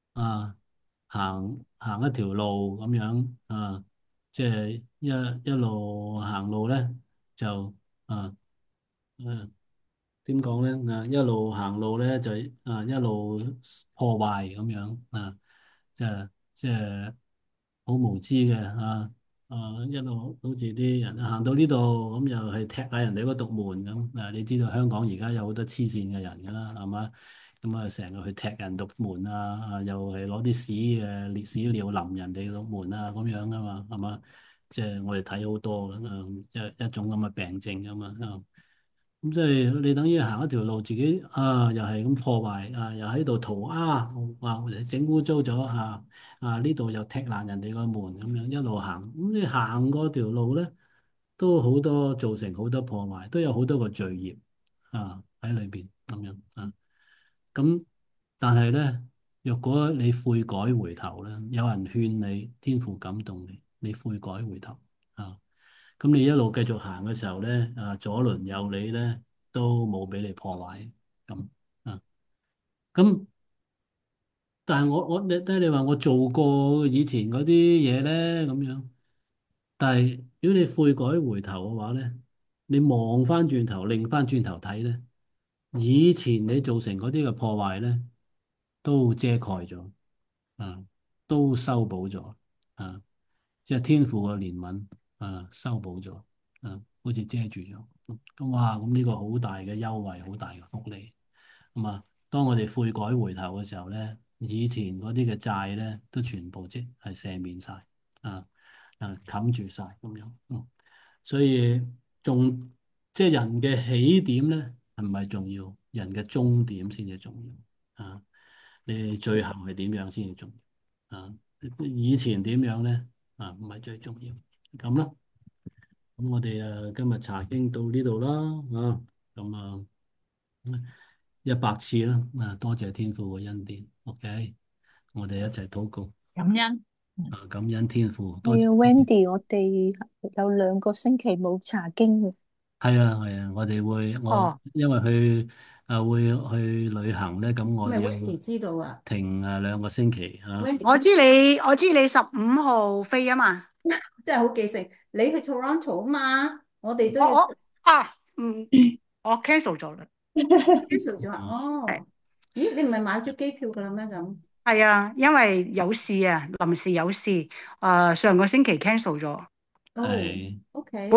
啊，行行一條路咁樣啊，即係一一路行路咧就啊誒點講咧啊，一路行路咧就啊一路破壞咁樣啊，即係即係好無知嘅啊啊，一路好似啲人行到呢度咁又係踢下人哋嗰道門咁啊！你知道香港而家有好多黐線嘅人㗎啦，係嘛？咁啊，成日去踢人道門啊，啊又係攞啲屎嘅烈屎尿淋人哋道門啊，咁樣啊嘛，係嘛？即係我哋睇好多嘅啊，一一種咁嘅病症啊嘛啊！咁即係你等於行一條路，自己啊又係咁破壞啊，又喺度塗鴉啊，整污糟咗啊啊！呢度又踢爛人哋個門咁樣一路行，咁你行嗰條路咧，都好多造成好多破壞，都有好多個罪孽啊喺裏邊咁樣啊。咁但係咧，若果你悔改回頭咧，有人勸你，天父感動你，你悔改回頭啊。咁你一路繼續行嘅時候咧，啊左鄰右里咧都冇俾你破壞咁啊。咁但係我我你睇你話我做過以前嗰啲嘢咧咁樣，但係如果你悔改回頭嘅話咧，你望翻轉頭，擰翻轉頭睇咧，以前你造成嗰啲嘅破壞咧，都遮蓋咗啊，都修補咗啊。即係天父嘅憐憫啊，修補咗啊，好似遮住咗。咁哇，咁呢個好大嘅優惠，好大嘅福利。咁啊，當我哋悔改回頭嘅時候咧，以前嗰啲嘅債咧，都全部即係赦免晒啊啊，冚住晒咁樣。嗯，所以仲即係人嘅起點咧，係唔係重要？人嘅終點先至重要啊！你最後係點樣先至重要啊？以前點樣咧？啊，唔係最重要，咁啦。咁我哋啊，今日查經到呢度啦，啊，咁啊，一百次啦，啊，多謝天父嘅恩典，OK，我哋一齊禱告， 感恩。嗯啊，感恩天父，多謝， 係啊，Wendy，我哋有兩個星期冇查經嘅。 係啊係啊，我哋會我哦， 因為去啊會去旅行咧，咁我咪要 Wendy 知道啊停啊兩個星期啊， ，Wendy 我知你，我知你十五號飛啊嘛。 真係好記性。你去 Toronto 啊嘛，我哋都要我我啊，嗯，我 cancel 咗啦。 cancel 咗啊。 啊係哦，咦，你唔係買咗機票㗎啦咩咁？ 係啊，因為有事啊，臨時有事，誒、上個星期 cancel 咗。 哦係。 ，OK。